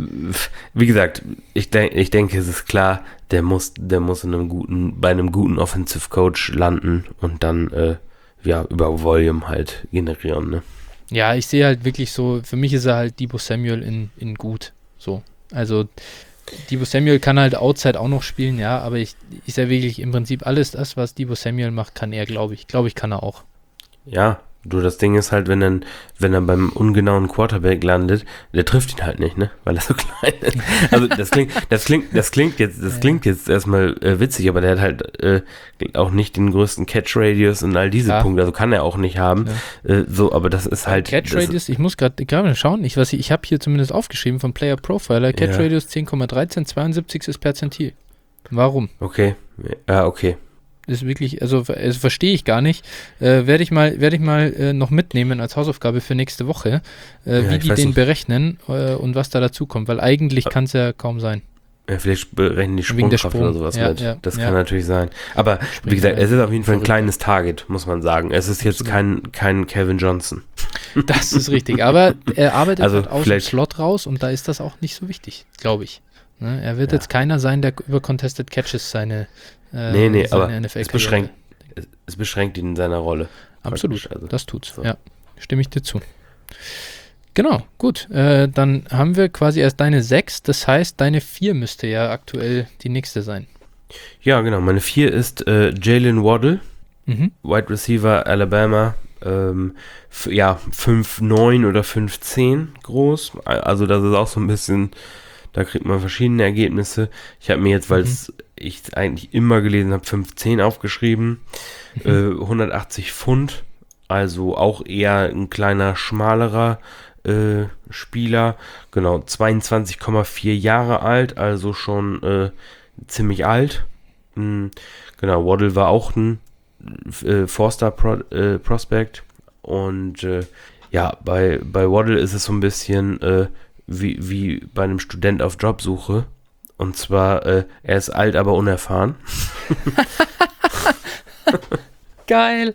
wie gesagt, ich, denk, ich denke, es ist klar, der muss, der muss in einem guten, bei einem guten Offensive Coach landen und dann äh, ja, über Volume halt generieren. Ne? Ja, ich sehe halt wirklich so, für mich ist er halt Deebo Samuel in, in gut. So. Also Deebo Samuel kann halt Outside auch noch spielen, ja, aber ich, ich sehe wirklich im Prinzip alles das, was Deebo Samuel macht, kann er, glaube ich. Glaube ich, kann er auch. Ja, du, das Ding ist halt, wenn er, wenn er beim ungenauen Quarterback landet, der trifft ihn halt nicht, ne, weil er so klein ist. Also das klingt, das klingt, das klingt jetzt, das klingt jetzt erstmal äh, witzig, aber der hat halt äh, auch nicht den größten Catch-Radius und all diese ja. Punkte, also kann er auch nicht haben. Ja. Äh, so, aber das ist halt... Catch-Radius, ich muss gerade mal schauen, ich, was ich, ich habe hier zumindest aufgeschrieben vom Player Profiler, Catch-Radius ja. zehn Komma dreizehn, zweiundsiebzig Perzentil. Warum? Okay, ja, okay. Ist wirklich, also, also verstehe ich gar nicht. Äh, werde ich mal, werde ich mal äh, noch mitnehmen als Hausaufgabe für nächste Woche, äh, ja, wie die den nicht. berechnen äh, und was da dazu kommt, weil eigentlich kann es ja kaum sein. Ja, vielleicht berechnen die Sprungkraft Sprung. oder sowas ja, mit. Ja, das ja. kann natürlich sein. Aber Springen wie gesagt, es ist auf jeden Fall ein kleines Target, muss man sagen. Es ist jetzt kein, kein Kevin Johnson. Das ist richtig, aber er arbeitet also halt aus dem Slot raus und da ist das auch nicht so wichtig, glaube ich. Ne? Er wird ja. jetzt keiner sein, der über Contested Catches seine Äh, nee, nee, aber es beschränkt, es beschränkt ihn in seiner Rolle. Absolut, also. Das tut's. So. Ja, stimme ich dir zu. Genau, gut. Äh, dann haben wir quasi erst deine sechs, das heißt, deine vier müsste ja aktuell die nächste sein. Ja, genau. Meine vier ist äh, Jalen Waddle, mhm. Wide Receiver Alabama, ähm, f- ja, fünf neun oder fünf zehn groß. Also das ist auch so ein bisschen, da kriegt man verschiedene Ergebnisse. Ich habe mir jetzt, weil es mhm. ich eigentlich immer gelesen habe, fünf zehn aufgeschrieben. Mhm. Äh, hundertachtzig Pfund, also auch eher ein kleiner, schmalerer äh, Spieler. Genau, zweiundzwanzig Komma vier Jahre alt, also schon äh, ziemlich alt. mh, genau, Waddle war auch ein äh, Four-Star-Prospect und äh, ja, bei, bei Waddle ist es so ein bisschen äh, wie, wie bei einem Student auf Jobsuche. Und zwar, äh, er ist alt, aber unerfahren. Geil.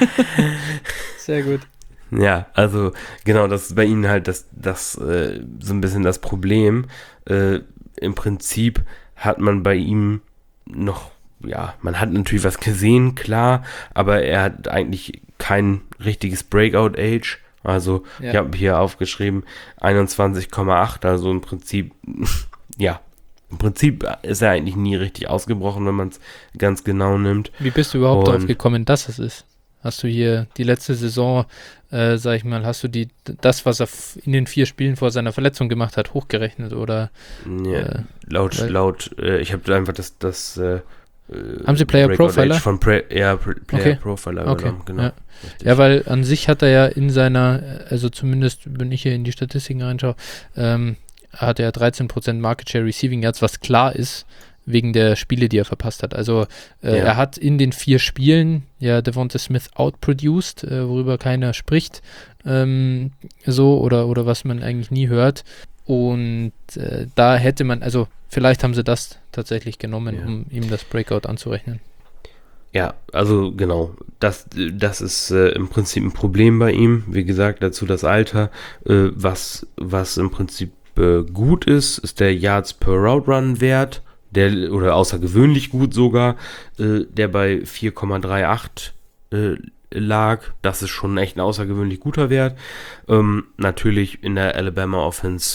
Sehr gut. Ja, also genau, das ist bei ihnen halt das, das äh, so ein bisschen das Problem. Äh, im Prinzip hat man bei ihm noch, ja, man hat natürlich was gesehen, klar, aber er hat eigentlich kein richtiges Breakout-Age. Also Ja. ich habe hier aufgeschrieben einundzwanzig Komma acht, also im Prinzip, ja, im Prinzip ist er eigentlich nie richtig ausgebrochen, wenn man es ganz genau nimmt. Wie bist du überhaupt Und- darauf gekommen, dass es ist? Hast du hier die letzte Saison, äh, sag ich mal, hast du die das, was er f- in den vier Spielen vor seiner Verletzung gemacht hat, hochgerechnet oder Ja, Äh, laut, weil- laut, äh, ich habe einfach das, das äh, Haben Sie Player Breakout Profiler? Age von Pre ja, Pre Player Okay. Profiler Okay, genommen, genau. ja. Richtig. Ja, weil an sich hat er ja in seiner, also zumindest, wenn ich hier in die Statistiken reinschaue, ähm, hat er dreizehn Prozent Market Share Receiving Yards, was klar ist, wegen der Spiele, die er verpasst hat. Also äh, Ja. er hat in den vier Spielen ja Devonta Smith outproduced, äh, worüber keiner spricht, ähm, so, oder, oder was man eigentlich nie hört. Und äh, da hätte man, also vielleicht haben sie das tatsächlich genommen, Ja. um ihm das Breakout anzurechnen. Ja, also genau, das, das ist äh, im Prinzip ein Problem bei ihm. Wie gesagt, dazu das Alter. Äh, was, was im Prinzip äh, gut ist, ist der Yards per Route Run Wert, der oder außergewöhnlich gut sogar, äh, der bei vier Komma achtunddreißig äh, lag. Das ist schon echt ein außergewöhnlich guter Wert. Ähm, natürlich in der Alabama Offense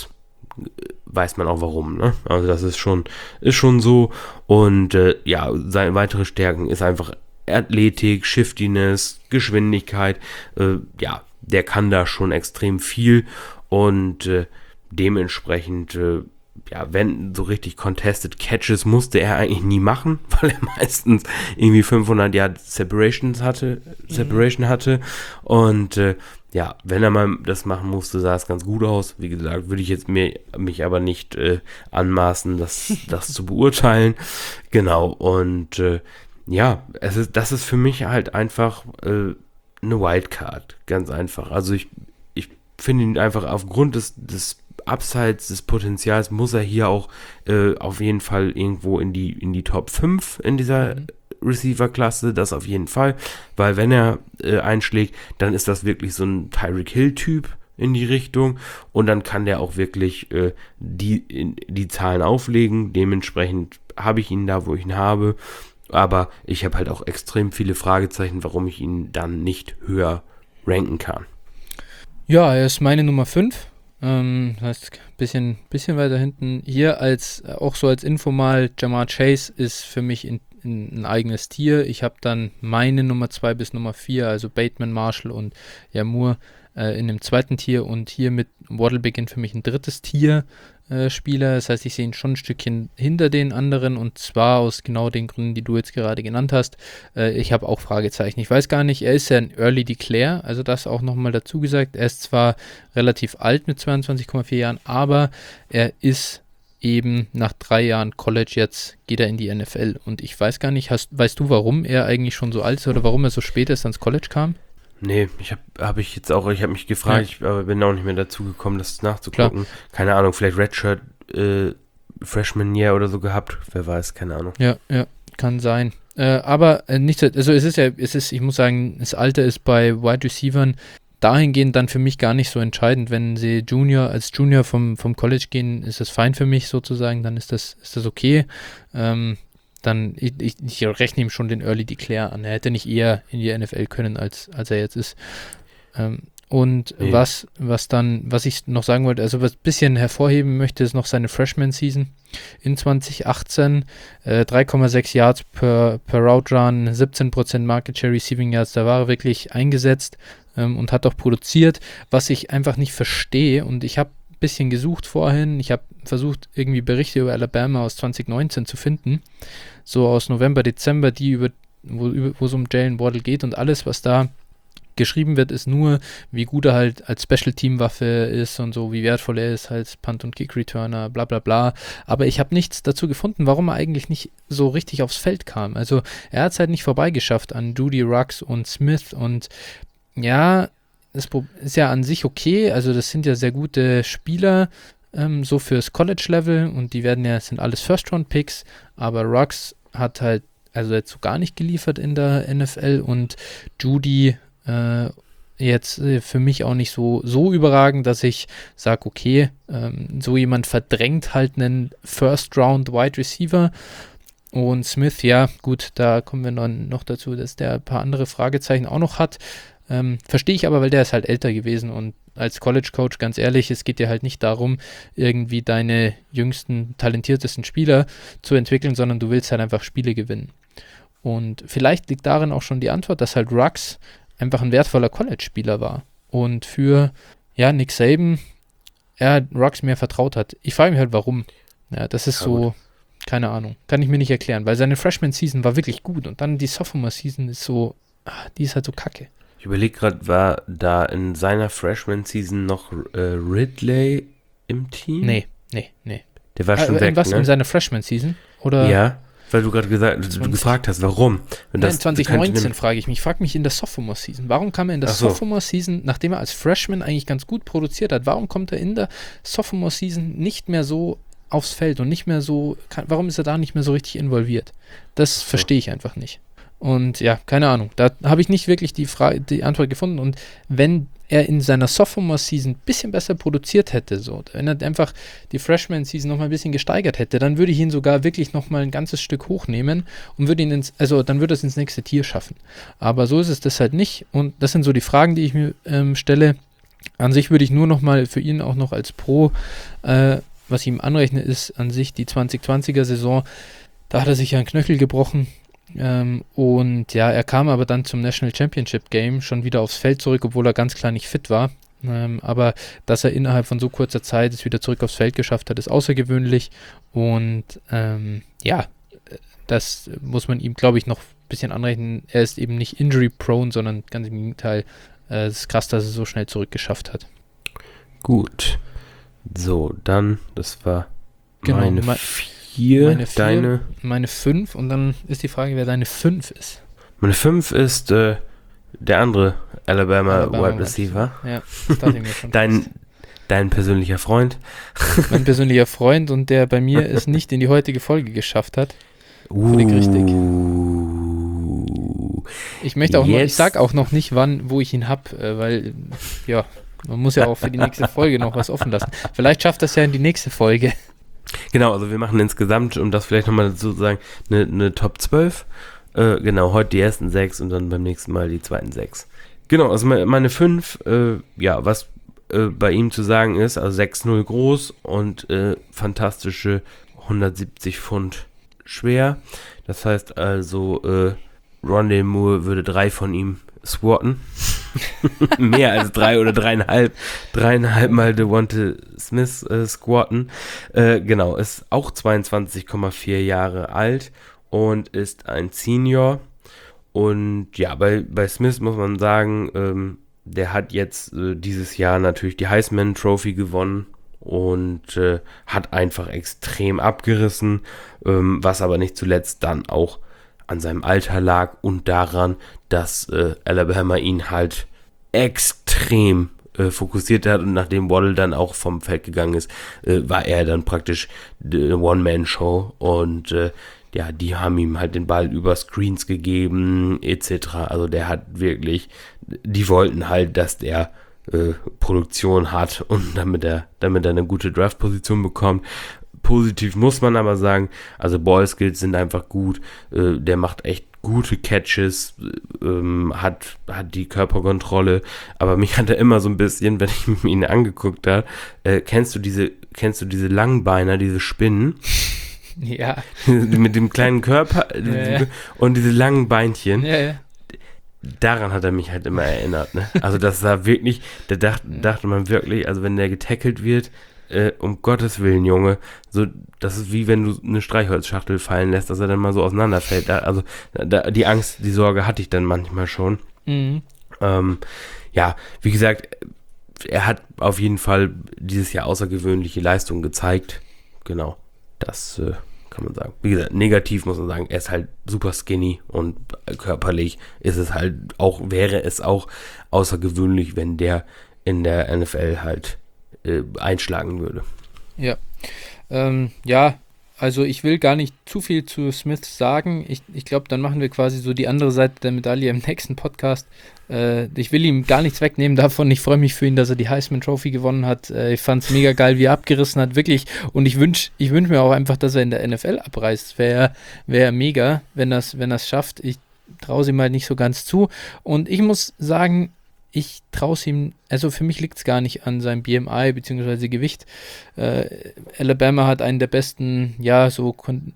weiß man auch warum, ne? Also das ist schon, ist schon so. Und äh, ja, seine weitere Stärken ist einfach Athletik, Shiftiness, Geschwindigkeit. Äh, ja, der kann da schon extrem viel und äh, dementsprechend, äh, ja, wenn so richtig Contested Catches musste er eigentlich nie machen, weil er meistens irgendwie fünfhundert Yard Separations hatte, Separation hatte und äh, ja, wenn er mal das machen musste, sah es ganz gut aus. Wie gesagt, würde ich jetzt mir, mich aber nicht äh, anmaßen, das, das zu beurteilen. Genau, und äh, ja, es ist, das ist für mich halt einfach äh, eine Wildcard, ganz einfach. Also ich, ich finde ihn einfach aufgrund des, des Upsides, des Potenzials, muss er hier auch äh, auf jeden Fall irgendwo in die, in die Top fünf in dieser Mhm. Receiver-Klasse, das auf jeden Fall, weil wenn er äh, einschlägt, dann ist das wirklich so ein Tyreek Hill-Typ in die Richtung und dann kann der auch wirklich äh, die, in, die Zahlen auflegen, dementsprechend habe ich ihn da, wo ich ihn habe, aber ich habe halt auch extrem viele Fragezeichen, warum ich ihn dann nicht höher ranken kann. Ja, er ist meine Nummer fünf. Ähm, das heißt, ein bisschen, bisschen weiter hinten. Hier als, äh, auch so als Info mal, Jamar Chase ist für mich in, in ein eigenes Tier. Ich habe dann meine Nummer zwei bis Nummer vier, also Bateman, Marshall und ja, Moore äh, in dem zweiten Tier und hier mit Waddle beginnt für mich ein drittes Tier äh, Spieler. Das heißt, ich sehe ihn schon ein Stückchen hinter den anderen und zwar aus genau den Gründen, die du jetzt gerade genannt hast. Äh, ich habe auch Fragezeichen. Ich weiß gar nicht, er ist ja ein Early Declare, also das auch nochmal dazu gesagt. Er ist zwar relativ alt mit zweiundzwanzig Komma vier Jahren, aber er ist eben nach drei Jahren College jetzt, geht er in die N F L und ich weiß gar nicht, hast, weißt du, warum er eigentlich schon so alt ist oder warum er so spät erst ans College kam? Nee, ich habe hab ich jetzt auch, ich habe mich gefragt, Ja. ich aber bin auch nicht mehr dazu gekommen, das nachzugucken. Keine Ahnung, vielleicht Redshirt äh, Freshman Year oder so gehabt, wer weiß, keine Ahnung. Ja, ja, kann sein. Äh, aber äh, nicht, also es ist ja, es ist, ich muss sagen, das Alter ist bei Wide Receivern dahingehend dann für mich gar nicht so entscheidend. Wenn sie Junior als Junior vom, vom College gehen, ist das fein für mich sozusagen, dann ist das, ist das okay. Ähm, dann, ich, ich, ich rechne ihm schon den Early Declare an. Er hätte nicht eher in die N F L können, als, als er jetzt ist. Ähm, und Nee. was, was dann, was ich noch sagen wollte, also was ein bisschen hervorheben möchte, ist noch seine Freshman-Season in zwanzig achtzehn. Äh, drei Komma sechs Yards per, per Route Run, siebzehn Prozent Market Share Receiving Yards, da war er wirklich eingesetzt ähm, und hat auch produziert, was ich einfach nicht verstehe. Und ich habe ein bisschen gesucht vorhin, ich habe versucht, irgendwie Berichte über Alabama aus zwanzig neunzehn zu finden, so aus November, Dezember, die über, wo, über, wo es um Jalen Waddle geht und alles, was da geschrieben wird, ist nur, wie gut er halt als Special-Team-Waffe ist und so, wie wertvoll er ist als Punt- und Kick-Returner, bla bla bla. Aber ich habe nichts dazu gefunden, warum er eigentlich nicht so richtig aufs Feld kam. Also er hat es halt nicht vorbeigeschafft an Jeudy, Ruggs und Smith und ja, das ist ja an sich okay, also das sind ja sehr gute Spieler, ähm, so fürs College-Level und die werden ja, sind alles First-Round-Picks, aber Ruggs hat halt also jetzt so gar nicht geliefert in der N F L und Jeudy äh, jetzt äh, für mich auch nicht so, so überragend, dass ich sage, okay, ähm, so jemand verdrängt halt einen First-Round-Wide Receiver und Smith, ja gut, da kommen wir noch, noch dazu, dass der ein paar andere Fragezeichen auch noch hat. Ähm, verstehe ich aber, weil der ist halt älter gewesen und als College-Coach, ganz ehrlich, es geht dir halt nicht darum, irgendwie deine jüngsten, talentiertesten Spieler zu entwickeln, sondern du willst halt einfach Spiele gewinnen. Und vielleicht liegt darin auch schon die Antwort, dass halt Ruggs einfach ein wertvoller College-Spieler war und für, ja, Nick Saban, er Ruggs mehr vertraut hat. Ich frage mich halt, warum. Ja, das ist ja, so, gut. Keine Ahnung, kann ich mir nicht erklären, weil seine Freshman-Season war wirklich gut und dann die Sophomore-Season ist so, ach, die ist halt so kacke. Ich überlege gerade, war da in seiner Freshman-Season noch äh, Ridley im Team? Nee, nee, nee. Der war schon äh, weg, was, ne? In seiner Freshman-Season? Oder? Ja, weil du gerade gesagt, du, du gefragt hast, warum? Wenn das, Nein, zwanzig neunzehn frage ich mich. Ich frage mich in der Sophomore-Season. Warum kam er in der so. Sophomore-Season, nachdem er als Freshman eigentlich ganz gut produziert hat, warum kommt er in der Sophomore-Season nicht mehr so aufs Feld und nicht mehr so, kann, warum ist er da nicht mehr so richtig involviert? Das so. verstehe ich einfach nicht. Und ja, keine Ahnung, da habe ich nicht wirklich die, Frage, die Antwort gefunden. Und wenn er in seiner Sophomore-Season ein bisschen besser produziert hätte, so, wenn er einfach die Freshman-Season nochmal ein bisschen gesteigert hätte, dann würde ich ihn sogar wirklich nochmal ein ganzes Stück hochnehmen und würde ihn ins, also dann würde er es ins nächste Tier schaffen. Aber so ist es das halt nicht. Und das sind so die Fragen, die ich mir ähm, stelle. An sich würde ich nur nochmal für ihn auch noch als Pro, äh, was ich ihm anrechne, ist an sich die zwanzig zwanziger Saison. Da hat er sich ja einen Knöchel gebrochen. Ähm, und ja, er kam aber dann zum National Championship Game schon wieder aufs Feld zurück, obwohl er ganz klar nicht fit war. Ähm, aber dass er innerhalb von so kurzer Zeit es wieder zurück aufs Feld geschafft hat, ist außergewöhnlich. Und ähm, ja, das muss man ihm, glaube ich, noch ein bisschen anrechnen. Er ist eben nicht injury-prone, sondern ganz im Gegenteil. Äh, es ist krass, dass er so schnell zurückgeschafft hat. Gut. So, dann, das war genau, meine ma- vier. Meine vier, deine meine fünf und dann ist die Frage, wer deine fünf ist. Meine fünf ist äh, der andere Alabama, Alabama Wide Receiver. Ja, das dachte ich mir schon. dein, dein persönlicher Freund. Mein persönlicher Freund und der bei mir es nicht in die heutige Folge geschafft hat. Völlig uh, richtig. Ich möchte auch noch, ich sag auch noch nicht, wann, wo ich ihn hab, äh, weil, ja, man muss ja auch für die nächste Folge noch was offen lassen. Vielleicht schafft das ja in die nächste Folge. Genau, also wir machen insgesamt, um das vielleicht nochmal dazu zu sagen, eine, eine Top zwölf. Äh, genau, heute die ersten sechs und dann beim nächsten Mal die zweiten sechs. Genau, also meine fünf, äh, ja, was äh, bei ihm zu sagen ist, also sechs null groß und äh, fantastische hundertsiebzig Pfund schwer. Das heißt also, äh, Rondale Moore würde drei von ihm squatten. Mehr als drei oder dreieinhalb, dreieinhalb Mal Devonta Smith äh, squatten. Äh, genau, ist auch zweiundzwanzig Komma vier Jahre alt und ist ein Senior. Und ja, bei, bei Smith muss man sagen, ähm, der hat jetzt äh, dieses Jahr natürlich die Heisman Trophy gewonnen und äh, hat einfach extrem abgerissen, ähm, was aber nicht zuletzt dann auch an seinem Alter lag und daran, dass äh, Alabama ihn halt extrem äh, fokussiert hat und nachdem Waddle dann auch vom Feld gegangen ist, äh, war er dann praktisch eine One-Man-Show und äh, ja, die haben ihm halt den Ball über Screens gegeben et cetera. Also der hat wirklich, die wollten halt, dass der äh, Produktion hat und damit er, damit er eine gute Draft-Position bekommt. Positiv muss man aber sagen, also Ballskills sind einfach gut, äh, der macht echt gute Catches, ähm, hat, hat die Körperkontrolle, aber mich hat er immer so ein bisschen, wenn ich ihn angeguckt habe, äh, kennst du diese, kennst du diese Langbeiner, diese Spinnen? Ja. Mit dem kleinen Körper ja, ja. und diese langen Beinchen. Ja, ja. Daran hat er mich halt immer erinnert, ne? Also das war wirklich, da dachte, dachte man wirklich, also wenn der getackelt wird, Äh, um Gottes Willen, Junge, so, das ist wie wenn du eine Streichholzschachtel fallen lässt, dass er dann mal so auseinanderfällt. Da, also da, die Angst, die Sorge hatte ich dann manchmal schon. Mhm. Ähm, ja, wie gesagt, er hat auf jeden Fall dieses Jahr außergewöhnliche Leistungen gezeigt. Genau, das äh, kann man sagen. Wie gesagt, negativ muss man sagen, er ist halt super skinny und körperlich ist es halt auch, wäre es auch außergewöhnlich, wenn der in der N F L halt äh, einschlagen würde. Ja, ähm, ja, also ich will gar nicht zu viel zu Smith sagen. Ich, ich glaube, dann machen wir quasi so die andere Seite der Medaille im nächsten Podcast. Äh, ich will ihm gar nichts wegnehmen davon. Ich freue mich für ihn, dass er die Heisman Trophy gewonnen hat. Äh, ich fand es mega geil, wie er abgerissen hat, wirklich. Und ich wünsche ich wünsch mir auch einfach, dass er in der N F L abreißt. Wäre wär mega, wenn das wenn das schafft. Ich traue es ihm halt nicht so ganz zu. Und ich muss sagen, ich traue es ihm, also für mich liegt es gar nicht an seinem B M I bzw. Gewicht. Äh, Alabama hat einen der besten, ja, so Con-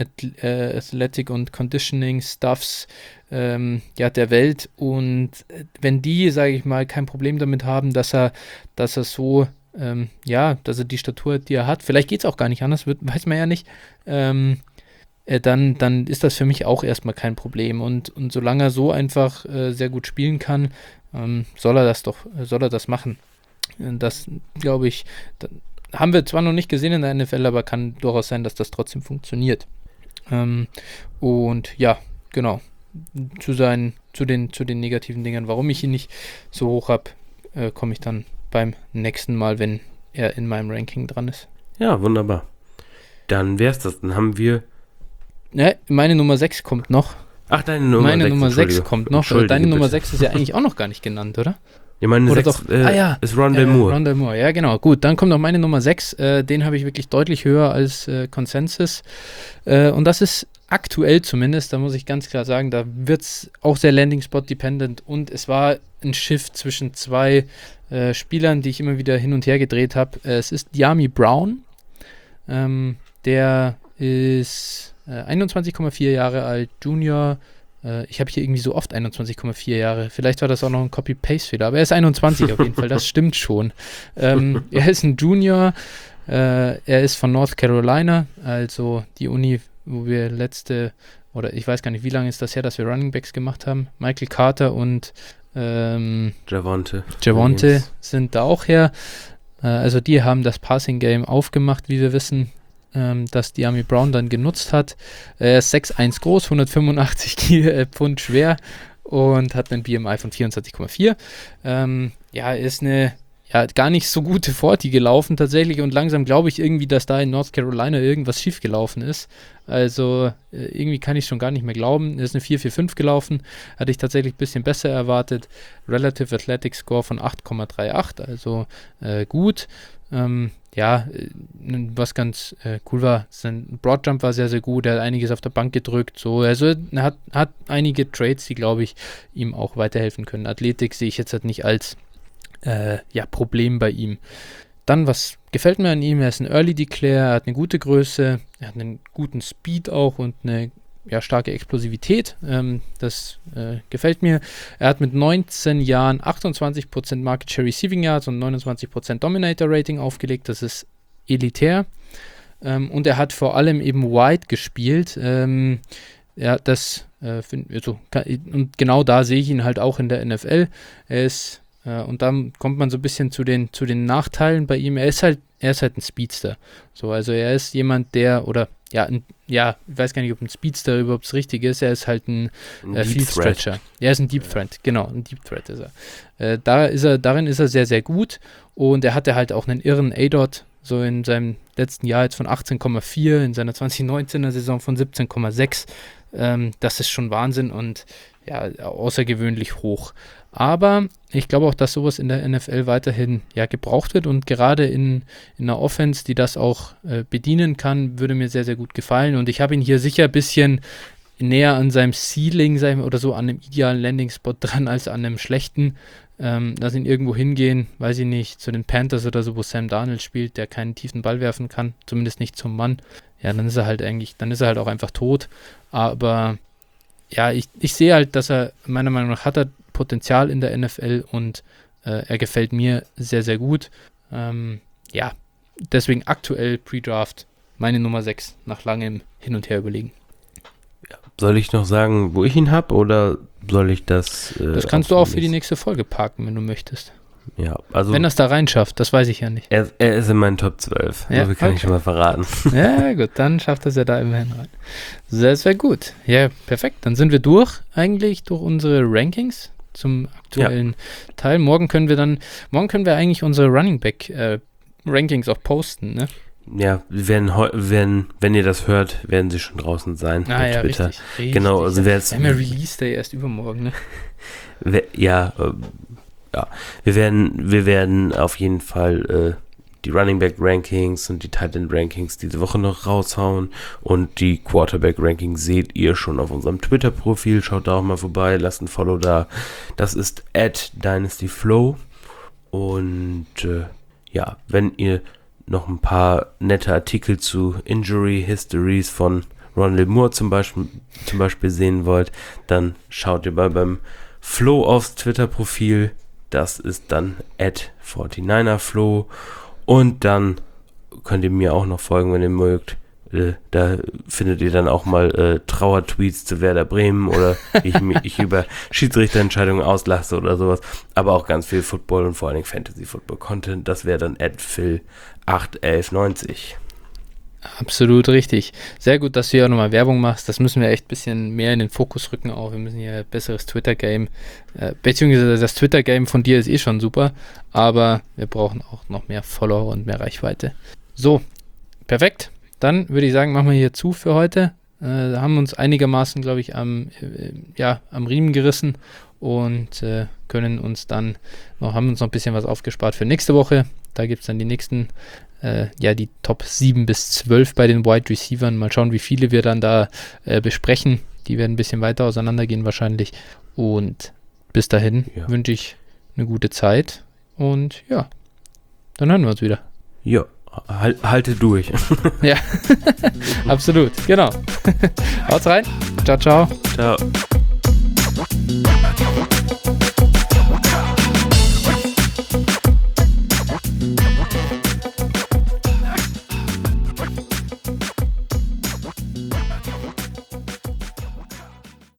äh, Athletic und Conditioning Stuffs ähm, ja, der Welt. Und wenn die, sage ich mal, kein Problem damit haben, dass er, dass er so, ähm, ja, dass er die Statur hat, die er hat, vielleicht geht es auch gar nicht anders, wird, weiß man ja nicht, ähm, äh, dann, dann ist das für mich auch erstmal kein Problem. Und, und solange er so einfach äh, sehr gut spielen kann, ähm, soll er das doch, soll er das machen. Das, glaube ich, da, haben wir zwar noch nicht gesehen in der N F L, aber kann durchaus sein, dass das trotzdem funktioniert. Ähm, und ja, genau. Zu seinen, zu den, zu den negativen Dingern, warum ich ihn nicht so hoch habe, äh, komme ich dann beim nächsten Mal, wenn er in meinem Ranking dran ist. Ja, wunderbar. Dann wär's das. Dann haben wir. Ne, meine Nummer sechs kommt noch. Ach, deine Nummer meine sechs. Nummer sechs kommt noch. Deine Nummer sechs ist ja eigentlich auch noch gar nicht genannt, oder? Ja, meine Oder sechs doch, äh, ah, ja, ist Rondale äh, Moore. Rondale Moore, ja genau. Gut, dann kommt noch meine Nummer sechs. Äh, den habe ich wirklich deutlich höher als äh, Consensus. Äh, und das ist aktuell zumindest, da muss ich ganz klar sagen, da wird es auch sehr Landing-Spot-dependent. Und es war ein Shift zwischen zwei äh, Spielern, die ich immer wieder hin und her gedreht habe. Äh, es ist Dyami Brown. Ähm, der ist äh, einundzwanzig Komma vier Jahre alt, Junior. Ich habe hier irgendwie so oft einundzwanzig Komma vier Jahre. Vielleicht war das auch noch ein Copy-Paste-Fehler, aber er ist einundzwanzig auf jeden Fall, das stimmt schon. Ähm, er ist ein Junior, äh, er ist von North Carolina, also die Uni, wo wir letzte, oder ich weiß gar nicht, wie lange ist das her, dass wir Running Backs gemacht haben. Michael Carter und ähm, Javonte. Javonte sind da auch her. Äh, also die haben das Passing-Game aufgemacht, wie wir wissen, dass Dyami Brown dann genutzt hat. Er ist sechs Komma eins groß, hundertfünfundachtzig Pfund schwer und hat einen B M I von vierundzwanzig Komma vier. Ähm, ja, ist eine ja, gar nicht so gute Forty gelaufen tatsächlich und langsam glaube ich irgendwie, dass da in North Carolina irgendwas schief gelaufen ist. Also äh, irgendwie kann ich schon gar nicht mehr glauben. Er ist eine vier vier fünf gelaufen, hatte ich tatsächlich ein bisschen besser erwartet. Relative Athletic Score von acht Komma dreiundachtzig, also äh, gut. Ähm, ja, was ganz äh, cool war, sein Broadjump war sehr, sehr gut, er hat einiges auf der Bank gedrückt, so, also er hat, hat einige Trades, die, glaube ich, ihm auch weiterhelfen können. Athletik sehe ich jetzt halt nicht als äh, ja, Problem bei ihm. Dann, was gefällt mir an ihm, er ist ein Early Declare, er hat eine gute Größe, er hat einen guten Speed auch und eine ja, starke Explosivität, ähm, das äh, gefällt mir. Er hat mit neunzehn Jahren achtundzwanzig Prozent Market Share Receiving Yards und neunundzwanzig Prozent Dominator Rating aufgelegt, das ist elitär. Ähm, und er hat vor allem eben Wide gespielt. Ähm, ja, das äh, find, also, und genau da sehe ich ihn halt auch in der N F L. Er ist äh, und dann kommt man so ein bisschen zu den, zu den Nachteilen bei ihm. Er ist halt, er ist halt ein Speedster. So, also er ist jemand, der, oder ja, ein, ja, ich weiß gar nicht, ob ein Speedster überhaupt das Richtige ist. Er ist halt ein, ein äh, Field Stretcher. Er ist ein Deep Threat, genau, ein Deep Threat ist er. Äh, da ist er. Darin ist er sehr, sehr gut. Und er hatte halt auch einen irren A D O T, so in seinem letzten Jahr jetzt von achtzehn Komma vier, in seiner zwanzig neunzehner Saison von siebzehn Komma sechs. Ähm, das ist schon Wahnsinn und ja, außergewöhnlich hoch. Aber ich glaube auch, dass sowas in der N F L weiterhin ja, gebraucht wird und gerade in, in einer Offense, die das auch äh, bedienen kann, würde mir sehr, sehr gut gefallen. Und ich habe ihn hier sicher ein bisschen näher an seinem Ceiling sag ich mal, oder so an einem idealen Landing-Spot dran als an einem schlechten. Ähm, lass ihn irgendwo hingehen, weiß ich nicht, zu den Panthers oder so, wo Sam Darnold spielt, der keinen tiefen Ball werfen kann, zumindest nicht zum Mann. Ja, dann ist er halt eigentlich, dann ist er halt auch einfach tot. Aber ja, ich, ich sehe halt, dass er, meiner Meinung nach, hat er Potenzial in der N F L und äh, er gefällt mir sehr, sehr gut. Ähm, ja, deswegen aktuell Pre-Draft meine Nummer sechs nach langem Hin und Her überlegen. Soll ich noch sagen, wo ich ihn habe, oder soll ich das... Äh, das kannst du auch für die nächste Folge parken, wenn du möchtest. Ja, also... Wenn er es da reinschafft, das weiß ich ja nicht. Er, er ist in meinen Top zwölf, Ja, so viel kann okay. ich schon mal verraten. Ja, gut, dann schafft er es ja da immerhin rein. Das wäre gut. Ja, perfekt. Dann sind wir durch, eigentlich, durch unsere Rankings zum aktuellen ja. Teil. Morgen können wir dann, morgen können wir eigentlich unsere Running Back äh, Rankings auch posten, ne? Ja, wenn, wenn, wenn ihr das hört, werden sie schon draußen sein ah, bei ja, Twitter. Richtig, richtig. Genau, also wer jetzt... Wir haben ja Release Day erst übermorgen, ne? Wer, ja, äh, ja. Wir werden, wir werden auf jeden Fall äh, die Running Back Rankings und die Tight End Rankings diese Woche noch raushauen, und die Quarterback Rankings seht ihr schon auf unserem Twitter-Profil. Schaut da auch mal vorbei, lasst ein Follow da. Das ist at dynastyflow. Und äh, ja, wenn ihr noch ein paar nette Artikel zu Injury Histories von Rondale Moore zum Beispiel, zum Beispiel sehen wollt, dann schaut ihr mal beim Flo aufs Twitter-Profil. Das ist dann at forty-niner-Flo. Und dann könnt ihr mir auch noch folgen, wenn ihr mögt. Äh, da findet ihr dann auch mal äh, Trauer-Tweets zu Werder Bremen oder ich, ich über Schiedsrichterentscheidungen auslasse oder sowas. Aber auch ganz viel Football und vor allen Dingen Fantasy-Football-Content. Das wäre dann at phil acht elf neunzig. Absolut richtig. Sehr gut, dass du ja nochmal Werbung machst. Das müssen wir echt ein bisschen mehr in den Fokus rücken auch. Wir müssen hier ein besseres Twitter-Game, äh, beziehungsweise das Twitter-Game von dir ist eh schon super, aber wir brauchen auch noch mehr Follower und mehr Reichweite. So, perfekt. Dann würde ich sagen, machen wir hier zu für heute. Äh, haben uns einigermaßen, glaube ich, am, äh, ja, am Riemen gerissen und äh, können uns dann noch, haben uns noch ein bisschen was aufgespart für nächste Woche. Da gibt es dann die nächsten, äh, ja, die Top sieben bis zwölf bei den Wide Receivern. Mal schauen, wie viele wir dann da äh, besprechen. Die werden ein bisschen weiter auseinandergehen wahrscheinlich. Und bis dahin ja. wünsche ich eine gute Zeit. Und ja, dann hören wir uns wieder. Ja, halt, halte durch. Ja, absolut, genau. Haut's rein. Ciao, ciao. Ciao.